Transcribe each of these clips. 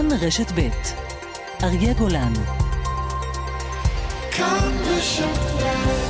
כאן רשת ב' אריה גולן. כאן רשת ב'.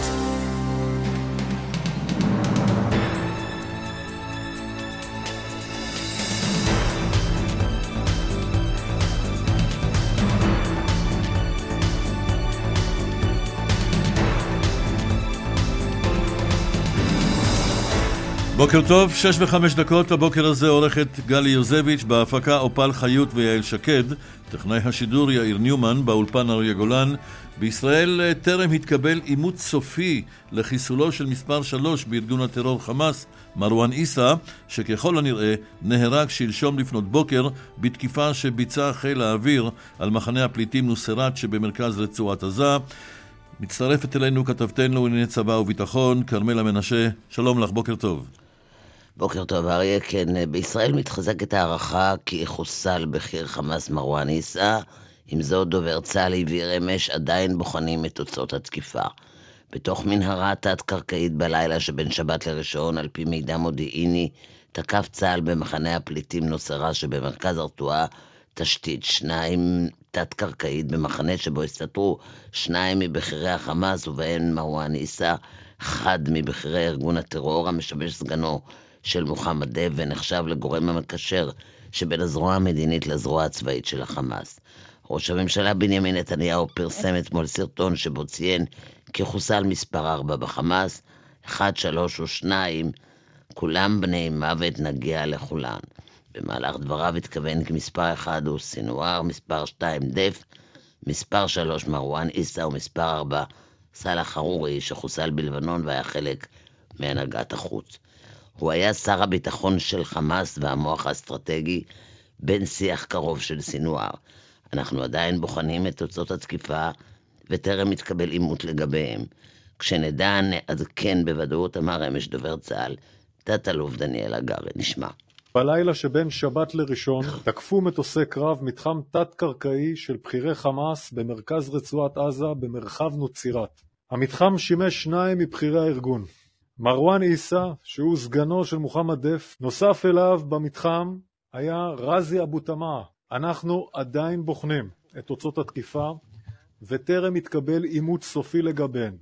בוקר טוב, 6:05 הבוקר הזה עורכת גלי יוזביץ', בהפקה אופל חיות ויעל שקד, טכנאי השידור יאיר ניומן, באולפן אריה גולן. בישראל טרם התקבל אימות סופי לחיסולו של מספר 3 בארגון הטרור חמאס, מרואן עיסא, שככל הנראה נהרג שלשום לפנות בוקר בתקיפה שביצע חיל האוויר על מחנה הפליטים נוסרת שבמרכז רצועת עזה. מצטרפת אלינו כתבתנו לענייני צבא וביטחון, כרמלה מנשה. שלום לך, בוקר טוב. בוקר טוב אריה. כן, בישראל מתחזקת הערכה כי יחוסל בכיר חמאס מרואן עיסא. עם זאת, דובר צה"ל הבהיר אמש עדיין בוחנים את תוצאות התקיפה. בתוך מנהרה תת-קרקעית בלילה שבין שבת לראשון, על פי מידע מודיעיני, תקף צה"ל במחנה הפליטים נוסרה שבמרכז הרצועה תשתית 2 תת-קרקעית במחנה שבו הסתתרו 2 מבכירי החמאס, ובהן מרואן עיסא, אחד מבכירי ארגון הטרור המשמש סגנו של מוחמד דף ונחשב לגורם המקשר שבין הזרוע המדינית לזרוע הצבאית של החמאס. ראש הממשלה בנימין נתניהו פרסם אתמול סרטון שבו ציין כי חוסל מספר 4 בחמאס, 1, 3 ו2, כולם בני מוות, נגיע לכולן. במהלך דבריו התכוון כי מספר 1 הוא סינואר, מספר 2 דף, מספר 3 מרואן עיסא ומספר 4 סלאח חרורי שחוסל בלבנון והיה חלק מהנהגת החוץ. הוא היה שר הביטחון של חמאס והמוח האסטרטגי בין שיח קרוב של סינואר. אנחנו עדיין בוחנים את תוצאות התקיפה וטרם מתקבל אימות לגביהם. כשנדע נעדכן בוודאות, אמר אמש דובר צה"ל תת-אלוף דניאל הגרי. נשמע. בלילה שבין שבת לראשון תקפו מטוסי קרב מתחם תת-קרקעי של בכירי חמאס במרכז רצועת עזה במרחב נוצרת. המתחם שימש 2 מבכירי הארגון. מרואן עיסא, שהוא סגנו של מוחמד דף, נוסף אליו במתחם היה רזי אבו תמאה. אנחנו עדיין בוחנים את תוצאות התקיפה וטרם התקבל אימות סופי לגביהן.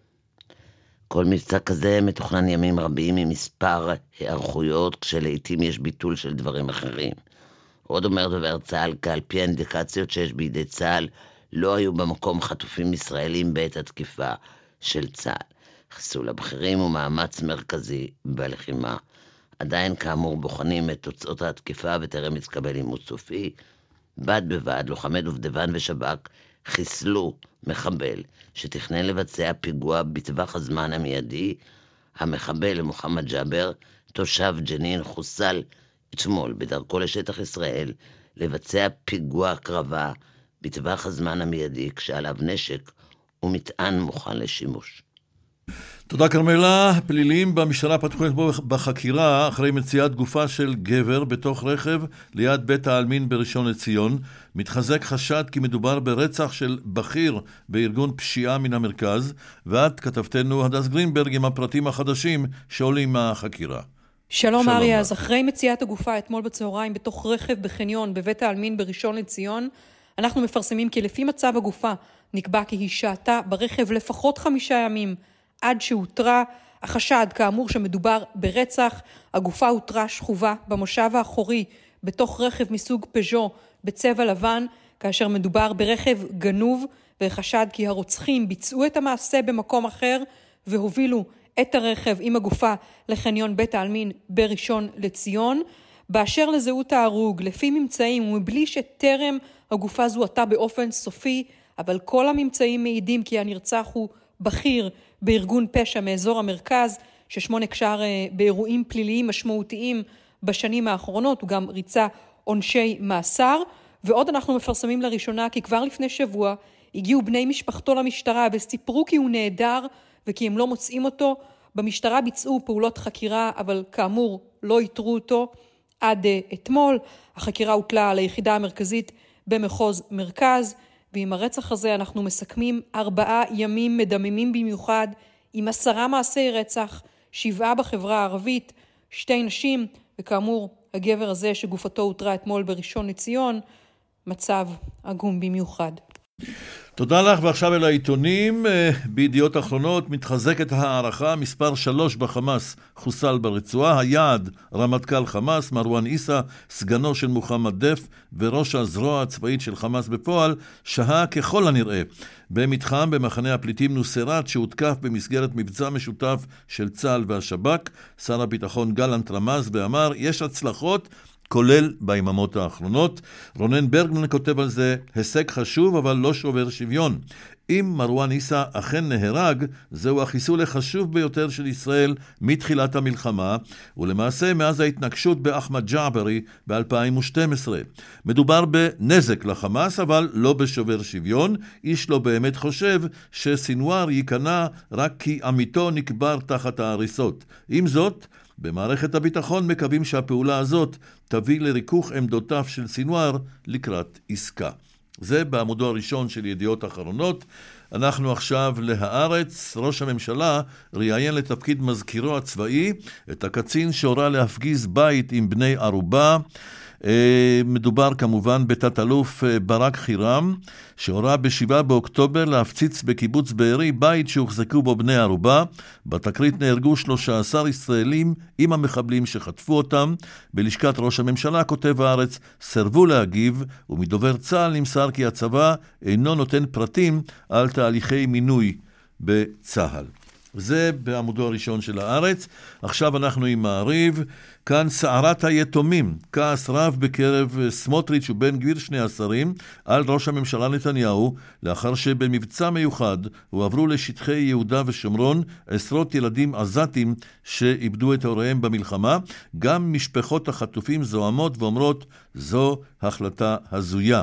כל מבצע כזה מתוכנן ימים רבים עם מספר הערכויות, כשלעיתים יש ביטול של דברים אחרים. עוד אומר דובר צה"ל כי על פי האינדיקציות שיש בידי צה"ל, לא היו במקום חטופים ישראלים בעת התקיפה של צה"ל. חיסול הבכירים הוא מאמץ מרכזי בלחימה. עדיין כאמור בוחנים את תוצאות התקיפה וטרם התקבל אימות סופי. בד בבד לוחמי דובדבן ושב"כ חיסלו מחבל שתכנן לבצע פיגוע בטווח הזמן המיידי. המחבל מוחמד ג'אבר, תושב ג'נין, חוסל אתמול בדרכו לשטח ישראל לבצע פיגוע הקרבה בטווח הזמן המיידי כשעליו נשק ומטען מוכן לשימוש. תודה כרמלה. פליליים במשטרה פתחו בחקירה אחרי מציאת גופה של גבר בתוך רכב ליד בית העלמין בראשון לציון. מתחזק חשד כי מדובר ברצח של בכיר בארגון פשיעה מן המרכז, ואת כתבתנו הדס גרינברג עם הפרטים החדשים שעולים מהחקירה. שלום אריה. אז אחרי מציאת הגופה אתמול בצהריים בתוך רכב בחניון בבית העלמין בראשון לציון, אנחנו מפרסמים כי לפי מצב הגופה נקבע כי היא שהתה ברכב לפחות 5 ימים עד שהותרה. החשד כאמור שמדובר ברצח. הגופה הותרה שכובה במושב האחורי בתוך רכב מסוג פז'ו בצבע לבן, כאשר מדובר ברכב גנוב, וחשד כי הרוצחים ביצעו את המעשה במקום אחר והובילו את הרכב עם הגופה לחניון בית העלמין בראשון לציון. באשר לזהות ההרוג, לפי ממצאים ומבלי שטרם הגופה זוהתה באופן סופי, אבל כל הממצאים מעידים כי הנרצח הוא בכיר בארגון פשע מאזור המרכז, ששמו נקשר באירועים פליליים משמעותיים בשנים האחרונות, הוא גם ריצה עונשי מאסר. ועוד אנחנו מפרסמים לראשונה כי כבר לפני שבוע הגיעו בני משפחתו למשטרה וסיפרו כי הוא נעדר וכי הם לא מוצאים אותו. במשטרה ביצעו פעולות חקירה, אבל כאמור לא איתרו אותו עד אתמול. החקירה הוטלה על היחידה המרכזית במחוז מרכז, ועם הרצח הזה אנחנו מסכמים 4 ימים מדממים במיוחד, עם 10 מעשי רצח, 7 בחברה הערבית, 2 נשים, וכאמור הגבר הזה שגופתו הותרה אתמול בראשון לציון, מצב עגום במיוחד. תודה לך, ועכשיו אל העיתונים. בידיעות אחרונות מתחזקת הערכה, מספר 3 בחמאס חוסל ברצועה, היעד רמטכ"ל חמאס מרואן עיסא, סגנו של מוחמד דף וראש הזרוע הצבאית של חמאס בפועל, שהה ככל הנראה במתחם במחנה הפליטים נוסרת שהותקף במסגרת מבצע משותף של צה"ל והשב"כ. שר הביטחון גלנט רמז ואמר יש הצלחות כולל ביממות האחרונות. רונן ברגמן כותב על זה, הישג חשוב אבל לא שובר שוויון. אם מרואן עיסא אכן נהרג, זהו החיסול החשוב ביותר של ישראל מתחילת המלחמה, ולמעשה מאז ההתנגשות באחמד ג'עברי ב-2012. מדובר בנזק לחמאס, אבל לא בשובר שוויון. איש לא באמת חושב שסינואר ייכנע רק כי עמיתו נקבר תחת ההריסות. עם זאת, במערכת הביטחון מקווים שהפעולה הזאת תביא לריכוך עמדותיו של סינואר לקראת עסקה. זה בעמודו הראשון של ידיעות אחרונות. אנחנו עכשיו להארץ. ראש הממשלה ראיין לתפקיד מזכירו הצבאי את הקצין שהורה להפגיז בית עם בני ערובה. מדובר כמובן בתת-אלוף ברק חירם, שהורה ב7 באוקטובר להפציץ בקיבוץ בארי בית שהוחזקו בו בני ערובה. בתקרית נהרגו 13 ישראלים עם המחבלים שחטפו אותם. בלשכת ראש הממשלה, כותב הארץ, סרבו להגיב, ומדובר צה"ל נמסר כי הצבא אינו נותן פרטים על תהליכי מינוי בצה"ל. זה בעמודו הראשון של הארץ. עכשיו אנחנו עם מעריב. כאן סערת היתומים, כעס רב בקרב סמוטריץ' ובן גביר, שני השרים, על ראש הממשלה נתניהו, לאחר שבמבצע מיוחד הועברו לשטחי יהודה ושומרון עשרות ילדים עזתים שאיבדו את הוריהם במלחמה. גם משפחות החטופים זוהמות ואומרות, זו החלטה הזויה.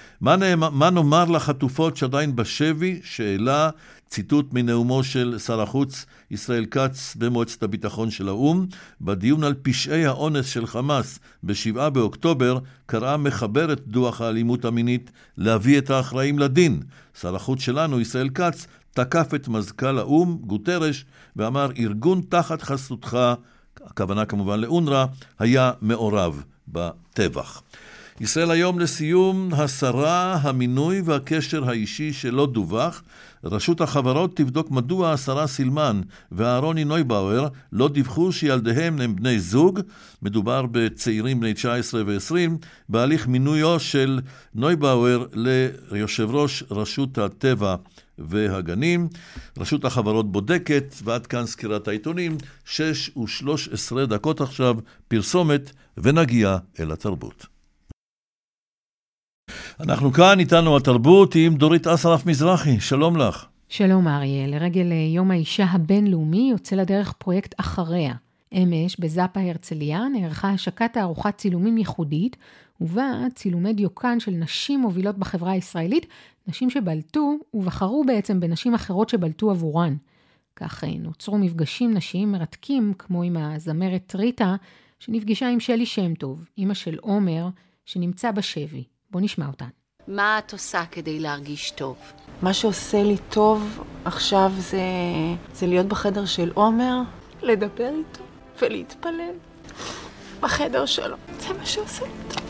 מה נאמר לחטופות שעדיין בשבי? שאלה, ציטוט מנאומו של שר החוץ ישראל כץ במועצת הביטחון של האו"ם. בדיון על פשעי האונס של חמאס ב7 באוקטובר קראה מחברת דוח האלימות המינית להביא את האחראים לדין. שר החוץ שלנו ישראל כץ תקף את מזכ"ל האו"ם גוטרש ואמר ארגון תחת חסותך, הכוונה כמובן לאונר"א, היה מעורב בטבח. ישראל היום לסיום, השרה, המינוי והקשר האישי שלא דווח. רשות החברות תבדוק מדוע השרה סילמן ואהרוני נויבאואר לא דיווחו שילדיהם הם בני זוג. מדובר בצעירים בני 19 ו-20 בהליך מינויו של נויבאואר ליושב ראש רשות הטבע והגנים. רשות החברות בודקת, ועד כאן סקירת העיתונים. 6:13 עכשיו, פרסומת ונגיע אל התרבות. אנחנו כאן, איתנו התרבות עם דורית אסרף מזרחי. שלום לך. שלום אריה. לרגל יום האישה הבינלאומי יוצא לדרך פרויקט אחריה. אמש בזאפה הרצליה נערכה השקת תערוכת צילומים ייחודית, ובה צילומי דיוקן של נשים מובילות בחברה הישראלית, נשים שבלטו ובחרו בעצם בנשים אחרות שבלטו עבורן. כך נוצרו מפגשים נשיים מרתקים, כמו עם הזמרת ריטה, שנפגשה עם שלי שם טוב, אמא של עומר, שנמצא בשבי. בוא נשמע אותן. מה את עושה כדי להרגיש טוב? מה שעושה לי טוב עכשיו זה להיות בחדר של עומר, לדבר איתו ולהתפלל בחדר שלו. זה מה שעושה לי טוב.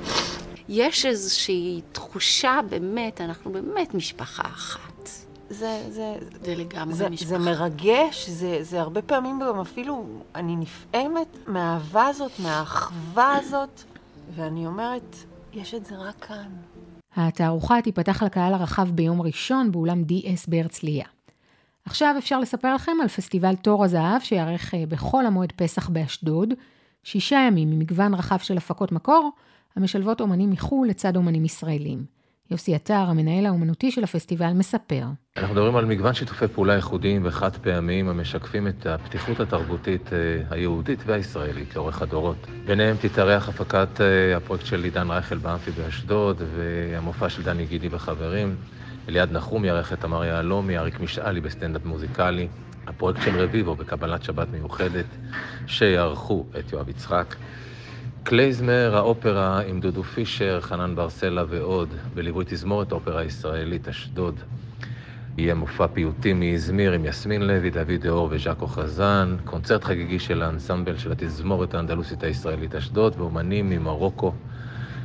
יש איזושהי תחושה באמת, אנחנו באמת משפחה אחת. זה לגמרי משפחה. זה מרגש, זה הרבה פעמים גם אפילו אני נפעמת מהאהבה הזאת, מהאחווה הזאת, ואני אומרת, יש את זה רק כאן. התערוכה תיפתח לקהל הרחב ביום ראשון באולם DS בהרצליה. עכשיו אפשר לספר לכם על פסטיבל תור הזהב שיערך בכל המועד פסח באשדוד, 6 ימים ממגוון רחב של הפקות מקור, המשלבות אומנים מחול לצד אומנים ישראלים. יוסי עטר, המנהל האומנותי של הפסטיבל, מספר. אנחנו מדברים על מגוון שיתופי פעולה ייחודיים וחד פעמיים המשקפים את הפתיחות התרבותית היהודית והישראלית לאורך הדורות. ביניהם תתארח הפקת הפרויקט של עידן רייכל באמפי באשדוד והמופע של דני גידי וחברים. אליעד נחום יערך את תמר יהלומי, אריק משאלי בסטנדאפ מוזיקלי. הפרויקט של רביבו בקבלת שבת מיוחדת שיערכו את יואב יצחק. קלייזמר, האופרה עם דודו פישר, חנן ברסלה ועוד, בליווי תזמורת האופרה הישראלית אשדוד. יהיה מופע פיוטי מאזמיר עם יסמין לוי, דוד דאור וז'קו חזן, קונצרט חגיגי של האנסמבל של התזמורת האנדלוסית הישראלית אשדוד, ואומנים ממרוקו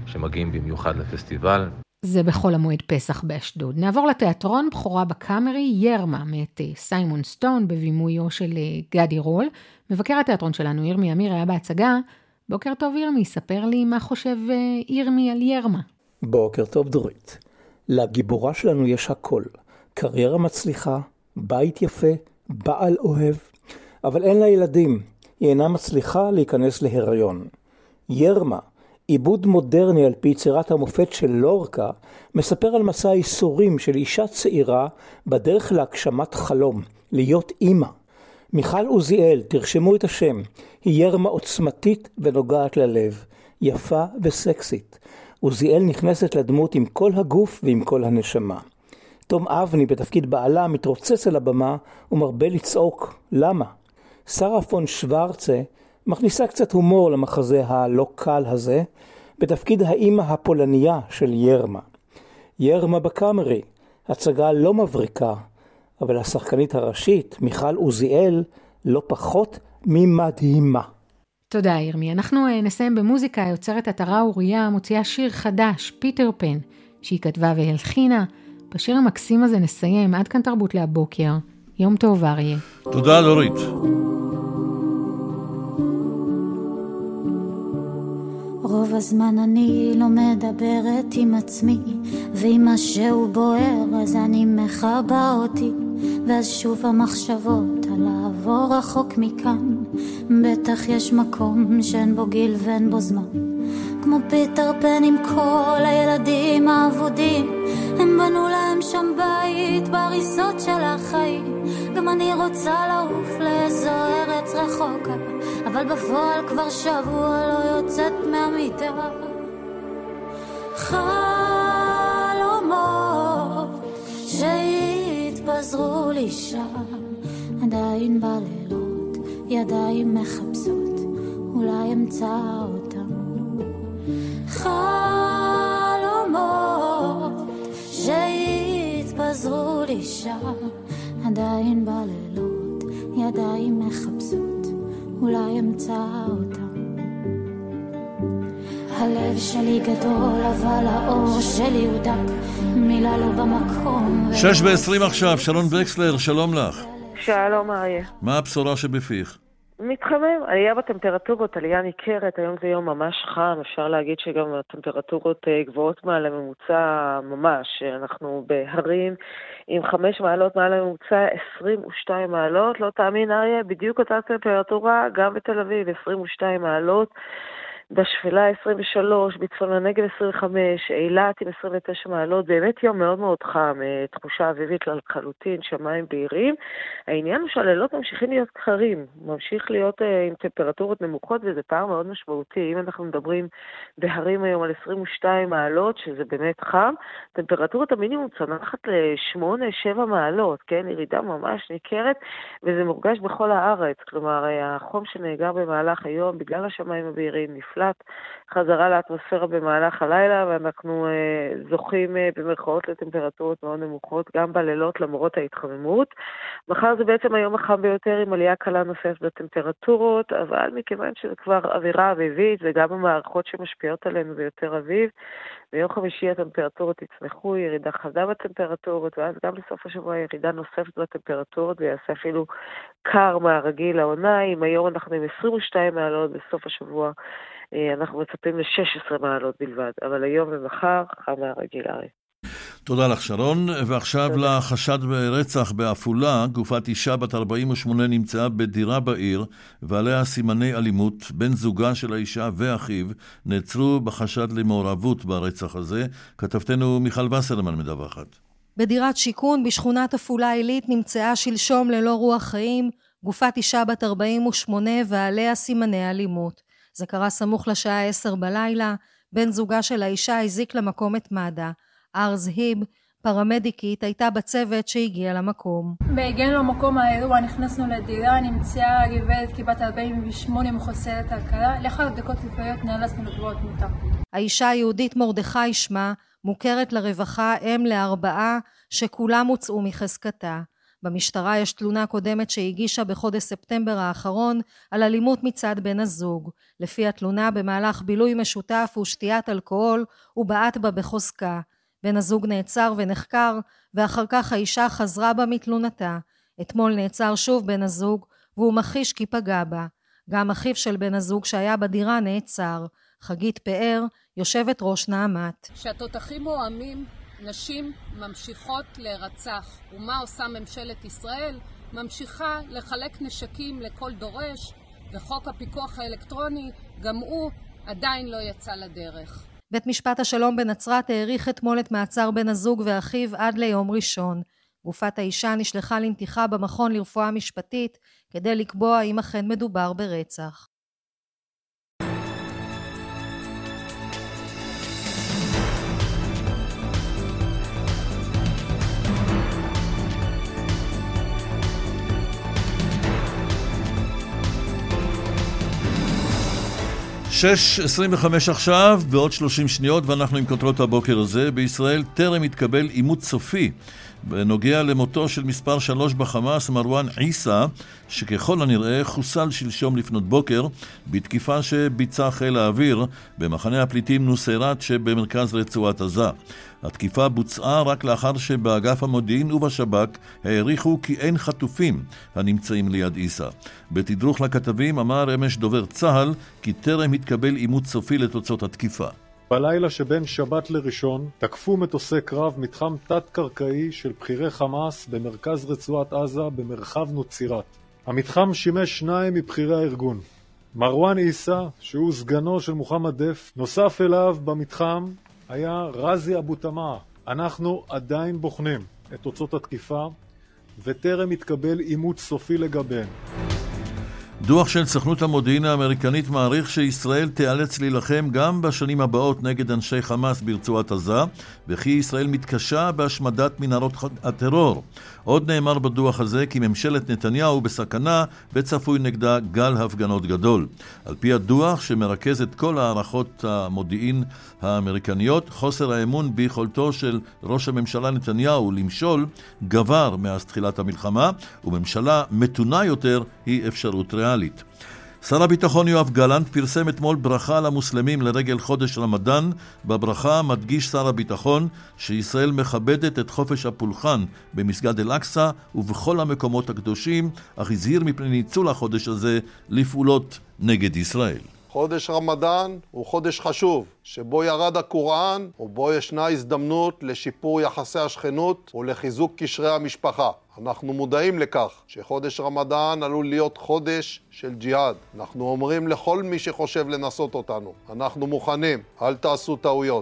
שמגיעים במיוחד לפסטיבל. זה בחול המועד פסח באשדוד. נעבור לתיאטרון, בחורה בקאמרי, ירמה, מאת סיימון סטון, בבימויו של גדי רול. מבקר התיאטרון שלנו, ירמי אמיר, היה בהצגה. בוקר טוב ירמי, ספר לי מה חושב ירמי על ירמה. בוקר טוב דורית. לגיבורה שלנו יש הכל. קריירה מצליחה, בית יפה, בעל אוהב, אבל אין לה ילדים. היא אינה מצליחה להיכנס להיריון. ירמה, עיבוד מודרני על פי יצירת המופת של לורקה, מספר על מסע האיסורים של אישה צעירה בדרך להגשמת חלום, להיות אימא. מיכל עוזיאל, תרשמו את השם, היא ירמה עוצמתית ונוגעת ללב, יפה וסקסית. עוזיאל נכנסת לדמות עם כל הגוף ועם כל הנשמה. תום אבני בתפקיד בעלה מתרוצץ על הבמה ומרבה לצעוק. למה? שרה פון שוורצה מכניסה קצת הומור למחזה הלא קל הזה, בתפקיד האימא הפולניה של ירמה. ירמה בקאמרי, הצגה לא מבריקה, אבל השחקנית הראשית, מיכל עוזיאל, לא פחות ממדהימה. תודה ירמי. אנחנו נסיים במוזיקה. יוצרת עטרה אוריה מוציאה שיר חדש, פיטר פן, שהיא כתבה והלחינה. בשיר המקסים הזה נסיים. עד כאן תרבות להבוקר. יום טוב אריה. תודה דורית. רוב הזמן אני לא מדברת עם עצמי, ועם משהו בוער אז אני מחבא אותי, ואז שוב המחשבות על לעבור רחוק מכאן. בטח יש מקום שאין בו גיל ואין בו זמן, כמו פיטר פן עם כל הילדים האבודים, הם בנו להם שם בית בריסות של החיים. גם אני רוצה לעוף לאיזו ארץ רחוקה, אבל בפועל כבר שבוע לא יוצאת מהמיטה. חלומות שהתפזרו לי שם, עדיין בלילות ידיים מחפשות, אולי אמצא אותם. חלומות שהתפזרו לי שם, עדיין בלילות ידיים מחפשות, אולי אמצא אותם. הלב שלי גדול אבל האור שלי הוא דק, מילה לא במקום. 6:20 עכשיו, שרון וקסלר, שלום לך. שלום אריה. מה הבשורה שבפיך? מתחמם, עלייה בטמפרטורות, עלייה ניכרת, היום זה יום ממש חם, אפשר להגיד שגם הטמפרטורות גבוהות מעל הממוצע ממש, אנחנו בהרים עם 5 מעלות מעל הממוצע, 22 מעלות, לא תאמין אריה, בדיוק אותה טמפרטורה, גם בתל אביב 22 מעלות, בשפלה 23, בצפון הנגב 25, אילת עם 29 מעלות, באמת יום מאוד מאוד חם, תחושה אביבית לחלוטין, שמיים בהירים. העניין הוא שהלילות ממשיכים להיות קרים, ממשיך להיות עם טמפרטורות נמוכות, וזה פער מאוד משמעותי. אם אנחנו מדברים בהרים היום על 22 מעלות, שזה באמת חם, טמפרטורת המינימום צנחת ל8-7 מעלות, כן, ירידה ממש ניכרת, וזה מורגש בכל הארץ, כלומר, החום שנאגר במהלך היום, בגלל השמיים הבהירים, נפלט חזרה לאטמוספירה במהלך הלילה, ואנחנו זוכים במרכאות לטמפרטורות מאוד נמוכות, גם בלילות למרות ההתחממות. מחר זה בעצם היום החם ביותר עם עלייה קלה נוספת בטמפרטורות, אבל מכיוון שזה כבר אווירה אביבית, וגם המערכות שמשפיעות עלינו זה יותר אביב, ביום חמישי הטמפרטורות יצנחו, ירידה חדה בטמפרטורות, ואז גם לסוף השבוע ירידה נוספת בטמפרטורות, ויעשה אפילו קר מהרגיל לעונה. אם היום אנחנו עם 22 מעלות, בסוף השבוע אנחנו מצפים ל16 מעלות בלבד, אבל היום ומחר חם מהרגיל אריה. תודה לך שרון, ועכשיו לחשד ברצח בעפולה, גופת אישה בת 48 נמצאה בדירה בעיר, ועליה סימני אלימות. בן זוגה של האישה ואחיו נעצרו בחשד למעורבות ברצח הזה. כתבתנו מיכל וסרמן מדווחת. בדירת שיכון בשכונת עפולה עילית נמצאה שלשום ללא רוח חיים, גופת אישה בת 48 ועליה סימני אלימות. זה קרה סמוך לשעה 10 בלילה, בן זוגה של האישה הזיק למקום את מד"א. ארז היב, פרמדיקית, הייתה בצוות שהגיע למקום. בהגענו למקום האירוע נכנסנו לדירה, נמצאה גברת כבת 48 מחוסרת הכרה, לאחר דקות לפעיות נאלצנו לקבוע את מותה. האישה היהודית מרדכי שמה, מוכרת לרווחה, אם ל4 שכולם הוצאו מחזקתה. במשטרה יש תלונה קודמת שהגישה בחודש ספטמבר האחרון על אלימות מצד בן הזוג. לפי התלונה, במהלך בילוי משותף ושתיית אלכוהול הוא בעט בה בחוזקה. בן הזוג נעצר ונחקר, ואחר כך האישה חזרה בה מתלונתה. אתמול נעצר שוב בן הזוג, והוא מכחיש כי פגע בה. גם אחיו של בן הזוג שהיה בדירה נעצר. חגית פאר, יושבת ראש נעמת. שהתותחים מואמים, נשים ממשיכות להירצח. ומה עושה ממשלת ישראל? ממשיכה לחלק נשקים לכל דורש, וחוק הפיקוח האלקטרוני גם הוא עדיין לא יצא לדרך. בית משפט השלום בנצרת העריך אתמול את מעצר בן הזוג ואחיו עד ליום ראשון. גופת האישה נשלחה לנתיחה במכון לרפואה משפטית כדי לקבוע אם אכן מדובר ברצח. שש 25 עכשיו, בעוד 30 שניות, ואנחנו עם כותרות הבוקר הזה. בישראל טרם התקבל אימות סופי בנוגע למותו של מספר 3 בחמאס, מרואן עיסא, שככל הנראה חוסל שלשום לפנות בוקר בתקיפה שביצע חיל האוויר במחנה הפליטים נוסיירת שבמרכז רצועת עזה. התקיפה בוצעה רק לאחר שבאגף המודיעין ובשב"כ העריכו כי אין חטופים הנמצאים ליד עיסא. בתדרוך לכתבים אמר אמש דובר צה"ל כי טרם התקבל אימות סופי לתוצאות התקיפה. בלילה שבין שבת לראשון תקפו מטוסי קרב מתחם תת-קרקעי של בכירי חמאס במרכז רצועת עזה במרחב נוצרת. המתחם שימש 2 מבכירי הארגון. מרואן עיסא, שהוא סגנו של מוחמד דף, נוסף אליו במתחם היה רזי אבו תמאה. אנחנו עדיין בוחנים את תוצאות התקיפה וטרם התקבל אימות סופי לגביהם. דוח של סוכנות המודיעין האמריקנית מעריך שישראל תיאלץ להילחם גם בשנים הבאות נגד אנשי חמאס ברצועת עזה, וכי ישראל מתקשה בהשמדת מנהרות הטרור. עוד נאמר בדוח הזה כי ממשלת נתניהו בסכנה וצפוי נגדה גל הפגנות גדול. על פי הדוח שמרכז את כל הערכות המודיעין האמריקניות, חוסר האמון ביכולתו של ראש הממשלה נתניהו למשול גבר מאז תחילת המלחמה, וממשלה מתונה יותר היא אפשרות ריאלית. שר הביטחון יואב גלנט פרסם אתמול ברכה למוסלמים לרגל חודש רמדאן. בברכה מדגיש שר הביטחון שישראל מכבדת את חופש הפולחן במסגד אל-אקצא ובכל המקומות הקדושים, אך הזהיר מפני ניצול החודש הזה לפעולות נגד ישראל. חודש רמדאן הוא חודש חשוב, שבו ירד הקוראן, ובו ישנה הזדמנות לשיפור יחסי השכנות ולחיזוק קשרי המשפחה. אנחנו מודעים לכך שחודש רמדאן עלול להיות חודש של ג'יהאד. אנחנו אומרים לכל מי שחושב לנסות אותנו, אנחנו מוכנים, אל תעשו טעויות.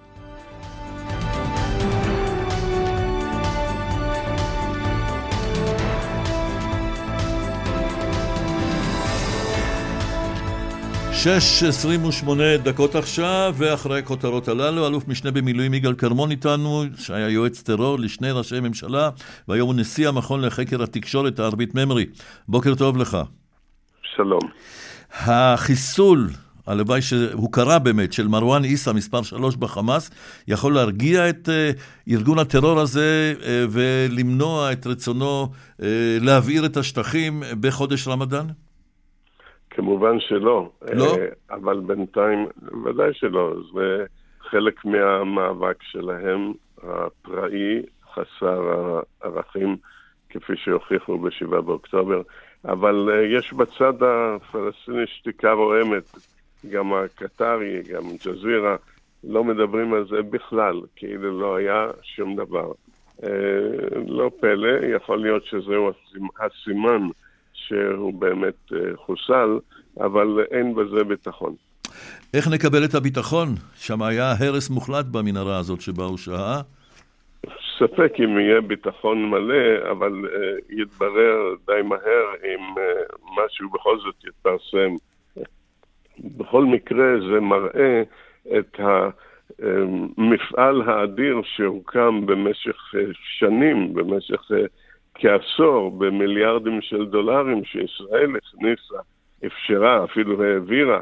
שש 28 דקות עכשיו, ואחרי הכותרות הללו, אלוף משנה במילואים יגאל כרמון איתנו, שהיה יועץ טרור לשני ראשי ממשלה, והיום הוא נשיא המכון לחקר התקשורת הערבית ממרי. בוקר טוב לך. שלום. החיסול, הלוואי שהוא קרה באמת, של מרואן עיסא, מספר 3 בחמאס, יכול להרגיע את ארגון הטרור הזה ולמנוע את רצונו להבעיר את השטחים בחודש רמדאן? כמובן שלא. לא? אבל בינתיים, ודאי שלא. זה חלק מהמאבק שלהם, הפראי, חסר הערכים, כפי שהוכיחו ב7 באוקטובר. אבל יש בצד הפלסטיני שתיקה רועמת, גם הקטרי, גם ג'זירה, לא מדברים על זה בכלל, כאילו לא היה שום דבר. לא פלא, יכול להיות שזהו הסימן שהוא באמת חוסל, אבל אין בזה ביטחון. איך נקבל את הביטחון? שם היה הרס מוחלט במנהרה הזאת שבה הוא שהה. ספק אם יהיה ביטחון מלא, אבל יתברר די מהר אם משהו בכל זאת יתפרסם. בכל מקרה זה מראה את המפעל האדיר שהוקם במשך שנים, במשך כעשור, במיליארדים של דולרים שישראל הכניסה, אפשרה, אפילו העבירה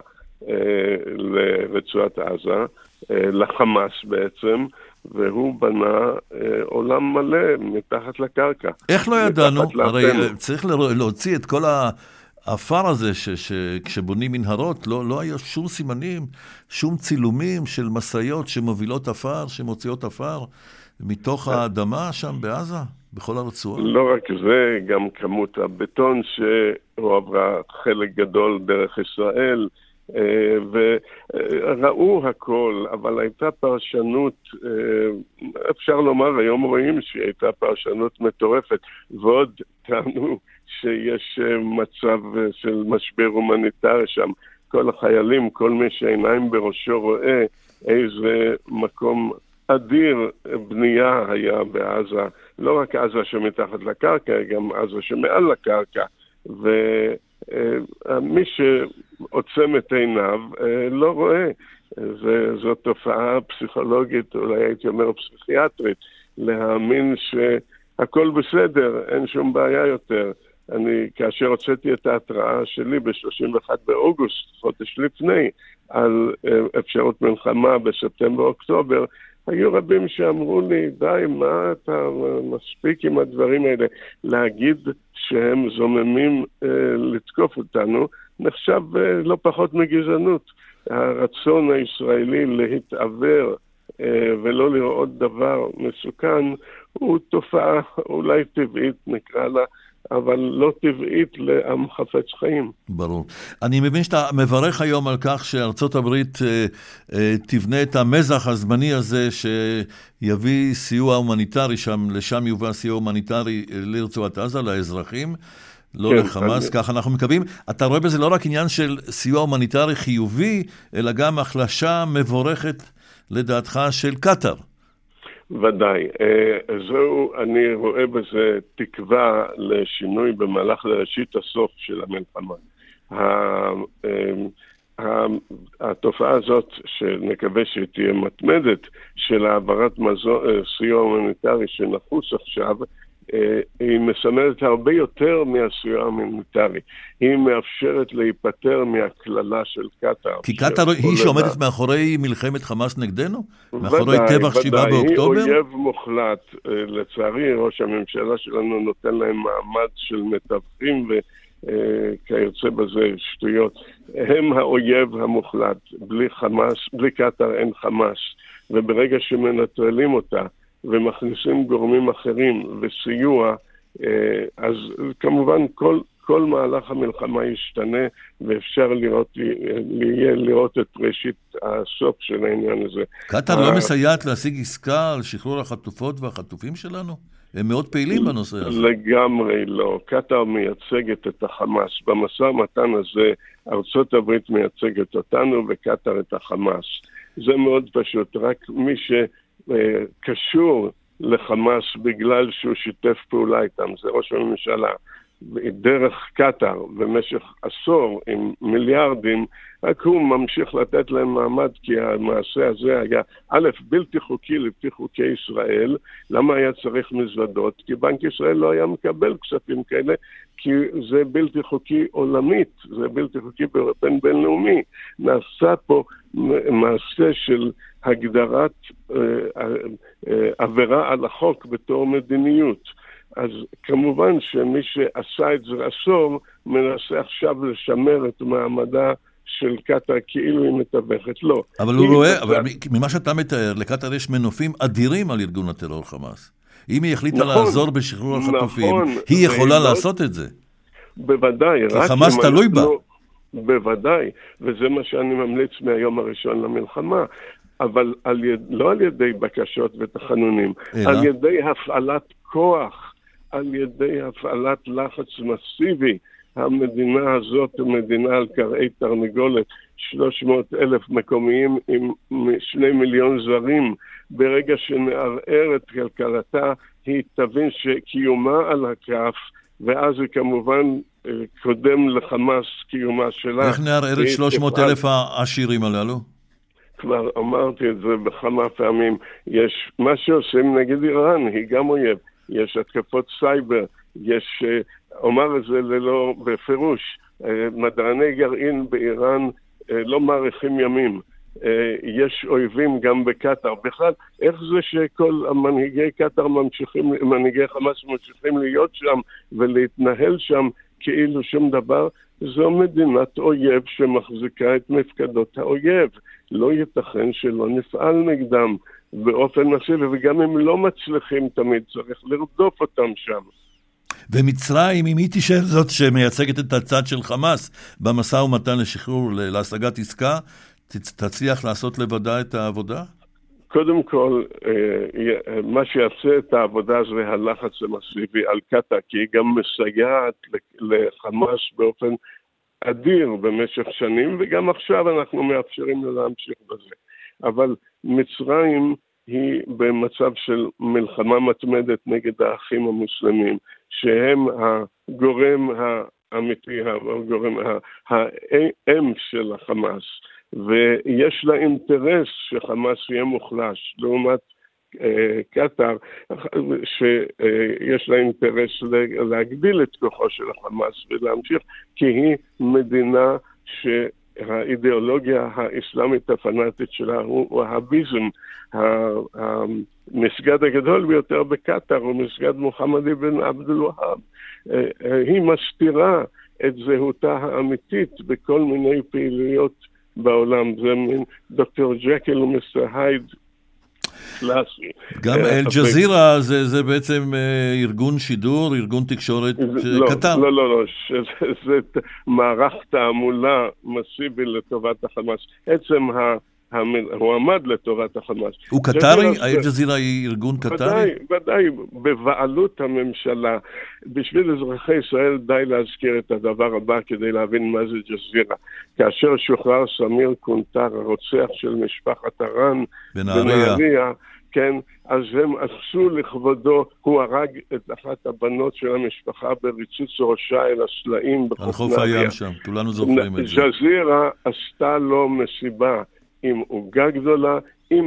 לרצועת עזה, לחמאס בעצם, והוא בנה עולם מלא מתחת לקרקע. איך לא ידענו? הרי צריך להוציא את כל האפר הזה שכשבונים מנהרות, לא היה שום סימנים, שום צילומים של מסעיות שמובילות אפר, שמוציאות אפר מתוך האדמה שם בעזה, בכל הרצועה. לא רק זה, גם כמות הבטון שהועברה חלק גדול דרך ישראל, וראו הכל, אבל הייתה פרשנות, אפשר לומר, היום רואים שהייתה פרשנות מטורפת, ועוד טענו שיש מצב של משבר הומניטרי שם. כל החיילים, כל מי שעיניים בראשו רואה איזה מקום אדיר בנייה היה בעזה, לא רק עזה שמתחת לקרקע, גם עזה שמעל לקרקע, ומי שעוצם את עיניו לא רואה. זו תופעה פסיכולוגית, אולי הייתי אומר פסיכיאטרית, להאמין שהכל בסדר, אין שום בעיה יותר. כאשר הוצאתי את ההתראה שלי ב-31 באוגוסט, חודש לפני, על אפשרות מלחמה בספטמבר-אוקטובר, היו רבים שאמרו לי, די, מה אתה מספיק עם הדברים האלה? להגיד שהם זוממים לתקוף אותנו, נחשב לא פחות מגזענות. הרצון הישראלי להתעבר ולא לראות דבר מסוכן, הוא תופעה אולי טבעית, נקרא לה, אבל לא טבעית לעם חפץ חיים. ברור. אני מבין שאתה מברך היום על כך שארצות הברית תבנה את המזח הזמני הזה שיביא סיוע הומניטרי שם, לשם יובא סיוע הומניטרי לרצועת עזה, לאזרחים, לא כן, לחמאס, כך אנחנו מקווים. אתה רואה בזה לא רק עניין של סיוע הומניטרי חיובי, אלא גם החלשה מבורכת לדעתך של קטר. ודאי. זהו, אני רואה בזה תקווה לשינוי במהלך לראשית הסוף של המלחמה. התופעה הזאת, שנקווה שתהיה מתמדת, של העברת סיוע הומניטרי שנחוץ עכשיו, היא מסמלת הרבה יותר מהסיוע ההומניטרי. היא מאפשרת להיפטר מהכללה של קטר. כי קטר היא שעומדת מאחורי מלחמת חמאס נגדנו? מאחורי טבח 7 באוקטובר? היא אויב מוחלט. לצערי, ראש הממשלה שלנו נותן להם מעמד של מתווכים וכיוצא בזה שטויות. הם האויב המוחלט. בלי חמאס, בלי קטר אין חמאס. וברגע שמנטרלים אותה, ומכניסים גורמים אחרים וסיוע, אז כמובן כל מהלך המלחמה ישתנה, ואפשר לראות את ראשית הסוף של העניין הזה. קטר לא מסייעת להשיג עסקה על שחרור החטופות והחטופים שלנו? הם מאוד פעילים בנושא הזה. לגמרי לא. קטר מייצגת את החמאס. במשא ומתן הזה, ארצות הברית מייצגת אותנו וקטר את החמאס. זה מאוד פשוט. רק מי קשור לחמאס בגלל שהוא שיתף פעולה איתם, זה ראש הממשלה, דרך קטר במשך עשור עם מיליארדים, רק הוא ממשיך לתת להם מעמד, כי המעשה הזה היה א', בלתי חוקי לפי חוקי ישראל. למה היה צריך מזוודות? כי בנק ישראל לא היה מקבל כספים כאלה, כי זה בלתי חוקי עולמית, זה בלתי חוקי באופן בינלאומי. נעשה פה מעשה של הגדרת עבירה על החוק בתור מדיניות. אז כמובן שמי שעשה את זה עשור, מנסה עכשיו לשמר את מעמדה של קטר כאילו היא מתווכת. לא. אבל הוא רואה, אבל ממה שאתה מתאר, לקטר יש מנופים אדירים על ארגון הטרור חמאס. אם היא החליטה לעזור בשחרור החטופים, היא יכולה לעשות את זה. בוודאי. כי חמאס תלוי בה. בוודאי, וזה מה שאני ממליץ מהיום הראשון למלחמה. אבל לא על ידי בקשות ותחנונים, על ידי הפעלת כוח, על ידי הפעלת לחץ מסיבי. המדינה הזאת היא מדינה על קרעי תרנגולת, 300,000 מקומיים עם 2 מיליון זרים. ברגע שנערער את כלכלתה, היא תבין שקיומה על הכף, ואז היא כמובן קודם לחמאס קיומה שלה. איך נערער את 300,000 העשירים הללו? כבר אמרתי את זה בכמה פעמים. יש מה שעושים נגד איראן, היא גם אויב. יש התקפות סייבר, יש, אומר את זה ללא בפירוש, מדעני גרעין באיראן לא מאריכים ימים. יש אויבים גם בקטר. בכלל, איך זה שכל מנהיגי קטר מנהיגי חמאס ממשיכים להיות שם ולהתנהל שם כאילו שום דבר? זו מדינת אויב שמחזיקה את מפקדות האויב. לא ייתכן שלא נפעל נגדם באופן מסיבי, וגם אם לא מצליחים תמיד צריך לרדוף אותם שם. ומצרים, אם היא תישאר זאת שמייצגת את הצד של חמאס במשא ומתן לשחרור, להשגת עסקה, תצליח לעשות לבדה את העבודה? קודם כל, מה שיעשה את העבודה זה הלחץ המסיבי על קטר, כי היא גם מסייעת לחמאס באופן אדיר במשך שנים, וגם עכשיו אנחנו מאפשרים לה להמשיך בזה. אבל מצרים היא במצב של מלחמה מתמדת נגד האחים המוסלמים, שהם הגורם האמיתי, הגורם האם של החמאס, ויש לה אינטרס שחמאס יהיה מוחלש, לעומת קטר, שיש לה אינטרס להגדיל את כוחו של החמאס ולהמשיך, כי היא מדינה שהאידיאולוגיה האסלאמית הפנאטית שלה הוא והאביזם. המסגד הגדול ביותר בקטר הוא מסגד מוחמד בן עבד אל-והאב. היא מסתירה את זהותה האמיתית בכל מיני פעילויות בעולם. זה מין דוקטור ג'קיל ומיסטר הייד קלאסי. גם אל-ג'זירה זה בעצם ארגון שידור, ארגון תקשורת קטר. לא, זה מערך תעמולה מסיבי לטובת החמאס. עצם הוא עמד לטובת החמאס. הוא קטרי? אל-ג'זירה היא ארגון קטרי? ודאי, בבעלות הממשלה. בשביל אזרחי ישראל די להזכיר את הדבר הבא כדי להבין מה זה ג'זירה. כאשר שוחרר סמיר קונטר, הרוצח של משפחת הרן בנהריה, כן, אז הם עשו לכבודו, הוא הרג את אחת הבנות של המשפחה בריצוץ ראשה אל הסלעים על חוף הים שם, כולנו זוכרים את זה. ג'זירה עשתה לו מסיבה עם עוגה גדולה,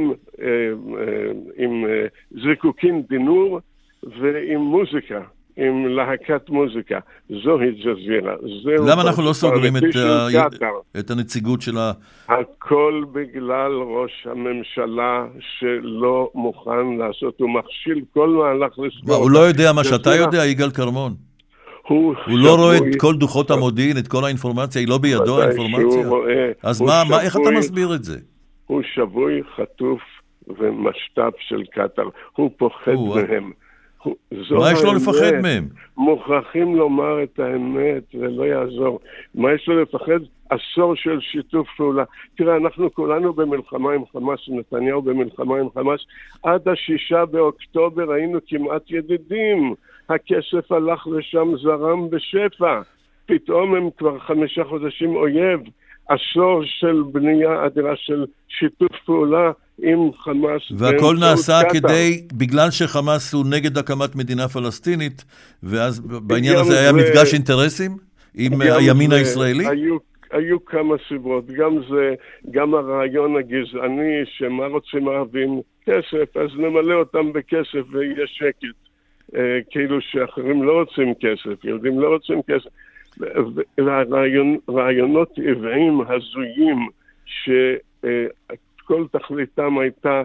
עם זיקוקין דינור ועם מוזיקה, עם להקת מוזיקה. זוהי ג'זירה. למה אנחנו לא סוגרים את הנציגות שלה? הכל בגלל ראש הממשלה שלא מוכן לעשות, הוא מכשיל כל מהלך לסגור. הוא לא יודע מה שאתה יודע, יגאל כרמון. הוא לא רואה את כל דוחות המודיעין, את כל האינפורמציה, היא לא בידו האינפורמציה. אז איך אתה מסביר את זה? הוא שבוי, חטוף ומשת"פ של קטר. הוא פוחד מהם. מה יש לו לפחד מהם? מוכרחים לומר את האמת, זה לא יעזור. מה יש לו לפחד? עשור של שיתוף פעולה. תראה, אנחנו כולנו במלחמה עם חמאס, נתניהו במלחמה עם חמאס. עד 6 באוקטובר היינו כמעט ידידים. הכסף הלך לשם, זרם בשפע. פתאום הם כבר 5 חודשים אויב. עשור של בנייה אדירה של שיתוף פעולה עם חמאס. והכל נעשה בגלל שחמאס הוא נגד הקמת מדינה פלסטינית, ואז בעניין הזה היה מפגש אינטרסים עם הימין הישראלי? היו כמה סיבות, גם הרעיון הגזעני שמה רוצים ערבים כסף, אז נמלא אותם בכסף ויהיה שקט. כאילו שאחרים לא רוצים כסף, יהודים לא רוצים כסף. רעיונות עוועים הזויים שכל תכליתם הייתה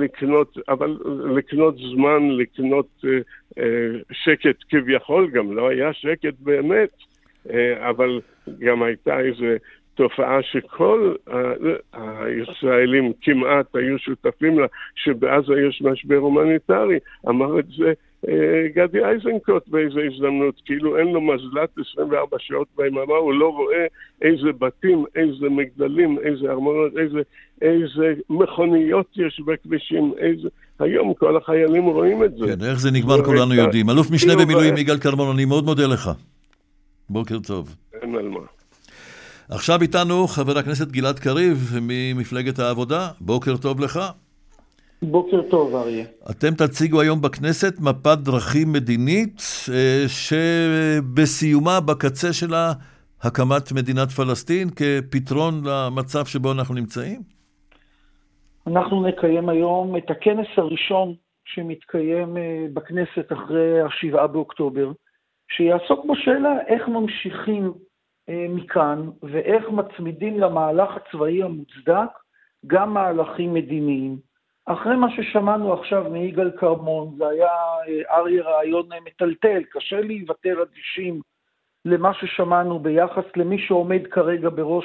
לקנות זמן, לקנות שקט כביכול, גם לא היה שקט באמת, אבל גם הייתה איזו תופעה שכל הישראלים כמעט היו שותפים לה, שבעזה יש משבר הומניטרי. אמר את זה גדי איזנקוט באיזו הזדמנות, כאילו אין לו מזל"ט 24 שעות ביממה, הוא לא רואה איזה בתים, איזה מגדלים, איזה ארמונות, איזה מכוניות יש בכבישים, היום כל החיילים רואים את זה. כן, איך זה נגמר כולנו יודעים. אלוף משנה במילואים יגאל כרמון, אני מאוד מודה לך. בוקר טוב. אין על מה. עכשיו איתנו חבר הכנסת גלעד קריב ממפלגת העבודה. בוקר טוב לך. בוקר טוב, אריה. אתם תציגו היום בכנסת מפת דרכים מדינית שבסיומה בקצה שלה הקמת מדינת פלסטין כפתרון למצב שבו אנחנו נמצאים? אנחנו נקיים היום את הכנס הראשון שמתקיים בכנסת אחרי 7 באוקטובר, שיעסוק בשאלה איך ממשיכים מכאן, ואיך מצמידים למהלך הצבאי המוצדק גם מהלכים מדיניים. אחרי מה ששמענו עכשיו מיגאל כרמון, זה היה אריה רעיון מטלטל, קשה להיוותר אדישים למה ששמענו ביחס למי שעומד כרגע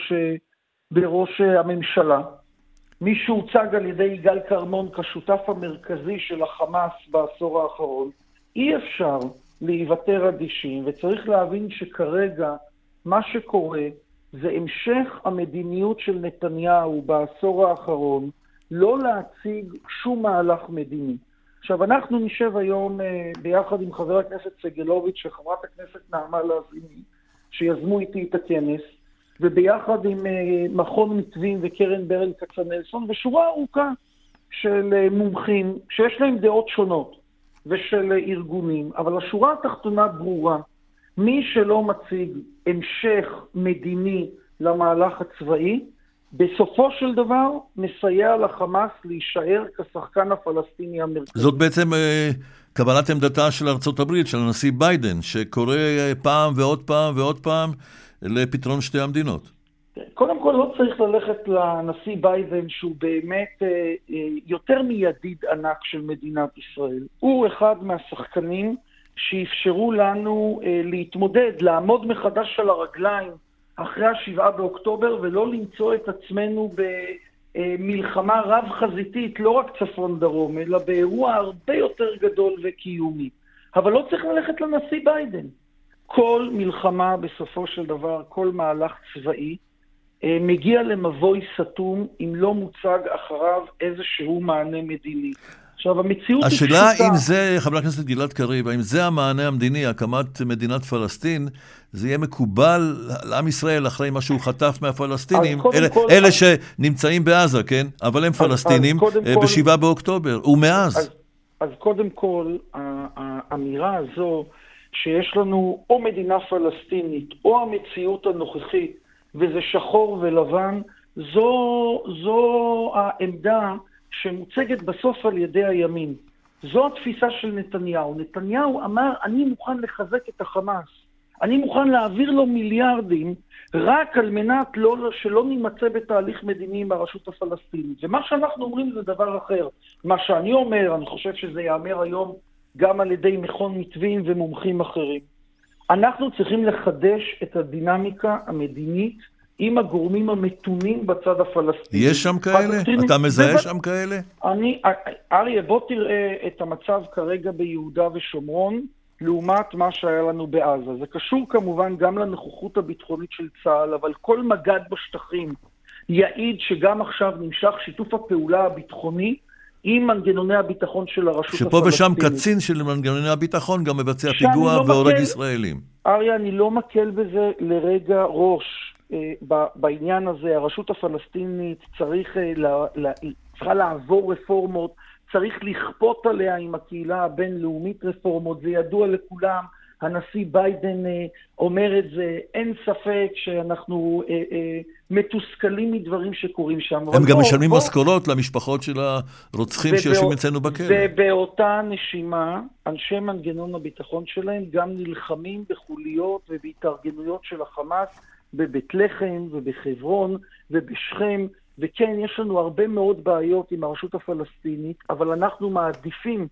בראש הממשלה. מי שהוצג על ידי יגאל כרמון כשותף המרכזי של החמאס בעשור האחרון. אי אפשר להיוותר אדישים, וצריך להבין שכרגע מה שקורה זה המשך המדיניות של נתניהו בעשור האחרון, לא להציג שום מהלך מדיני. עכשיו, אנחנו נשב היום ביחד עם חבר הכנסת סגלוביץ' וחברת הכנסת נעמה לזימי, שיזמו איתי את הכנס, וביחד עם מכון מתווים וקרן ברל כצנלסון, ושורה ארוכה של מומחים שיש להם דעות שונות, ושל ארגונים, אבל השורה התחתונה ברורה, מי שלא מציג המשך מדיני למהלך הצבאי, בסופו של דבר מסייע לחמאס להישאר כשחקן הפלסטיני המרכזי. זאת בעצם קבלת עמדתה של ארצות הברית, של הנשיא ביידן, שקורא פעם ועוד פעם ועוד פעם לפתרון שתי המדינות. קודם כל לא צריך ללכת לנשיא ביידן, שהוא באמת יותר מידיד ענק של מדינת ישראל. הוא אחד מהשחקנים שאפשרו לנו להתמודד, לעמוד מחדש על הרגליים אחרי 7 באוקטובר, ולא למצוא את עצמנו במלחמה רב חזיתית, לא רק צפון דרום, אלא באירוע הרבה יותר גדול וקיומי. אבל לא צריך ללכת לנשיא ביידן. כל מלחמה בסופו של דבר, כל מהלך צבאי, מגיע למבוי סתום אם לא מוצג אחריו איזשהו מענה מדיני. עכשיו, המציאות היא פשוטה. השאלה אם זה, חבר הכנסת גלעד קריב, האם זה המענה המדיני, הקמת מדינת פלסטין, זה יהיה מקובל לעם ישראל אחרי מה שהוא חטף מהפלסטינים, אלה שנמצאים בעזה, כן? אבל הם פלסטינים ב7 באוקטובר, ומאז. אז קודם כל, האמירה הזו שיש לנו או מדינה פלסטינית, או המציאות הנוכחית, וזה שחור ולבן, זו העמדה שמוצגת בסוף על ידי הימין. זו התפיסה של נתניהו. נתניהו אמר, אני מוכן לחזק את החמאס. אני מוכן להעביר לו מיליארדים, רק על מנת שלא נימצא בתהליך מדיני עם הרשות הפלסטינית. ומה שאנחנו אומרים זה דבר אחר. מה שאני אומר, אני חושב שזה יאמר היום גם על ידי מכון מתווים ומומחים אחרים. אנחנו צריכים לחדש את הדינמיקה המדינית עם הגורמים המתונים בצד הפלסטיני. יש שם כאלה? אתה מזהה שם כאלה? אריה, בוא תראה את המצב כרגע ביהודה ושומרון, לעומת מה שהיה לנו בעזה. זה קשור כמובן גם לנוכחות הביטחונית של צה"ל, אבל כל מגד בשטחים יעיד שגם עכשיו נמשך שיתוף הפעולה הביטחוני עם מנגנוני הביטחון של הרשות הפלסטינית. שפה ושם קצין של מנגנוני הביטחון גם מבצע פיגוע והורג ישראלים. אריה, אני לא מקל בזה לרגע ראש. בעניין הזה, הרשות הפלסטינית צריכה לעבור רפורמות, צריך לכפות עליה עם הקהילה הבינלאומית רפורמות, זה ידוע לכולם, הנשיא ביידן אומר את זה, אין ספק שאנחנו מתוסכלים מדברים שקורים שם. הם גם משלמים משכורות למשפחות של הרוצחים שיושבים אצלנו בכלא. ובאותה נשימה, אנשי מנגנון הביטחון שלהם גם נלחמים בחוליות ובהתארגנויות של החמאס, בבית לחם ובחברון ובשכם, וכן, יש לנו הרבה מאוד בעיות עם הרשות הפלסטינית, אבל אנחנו מעדיפים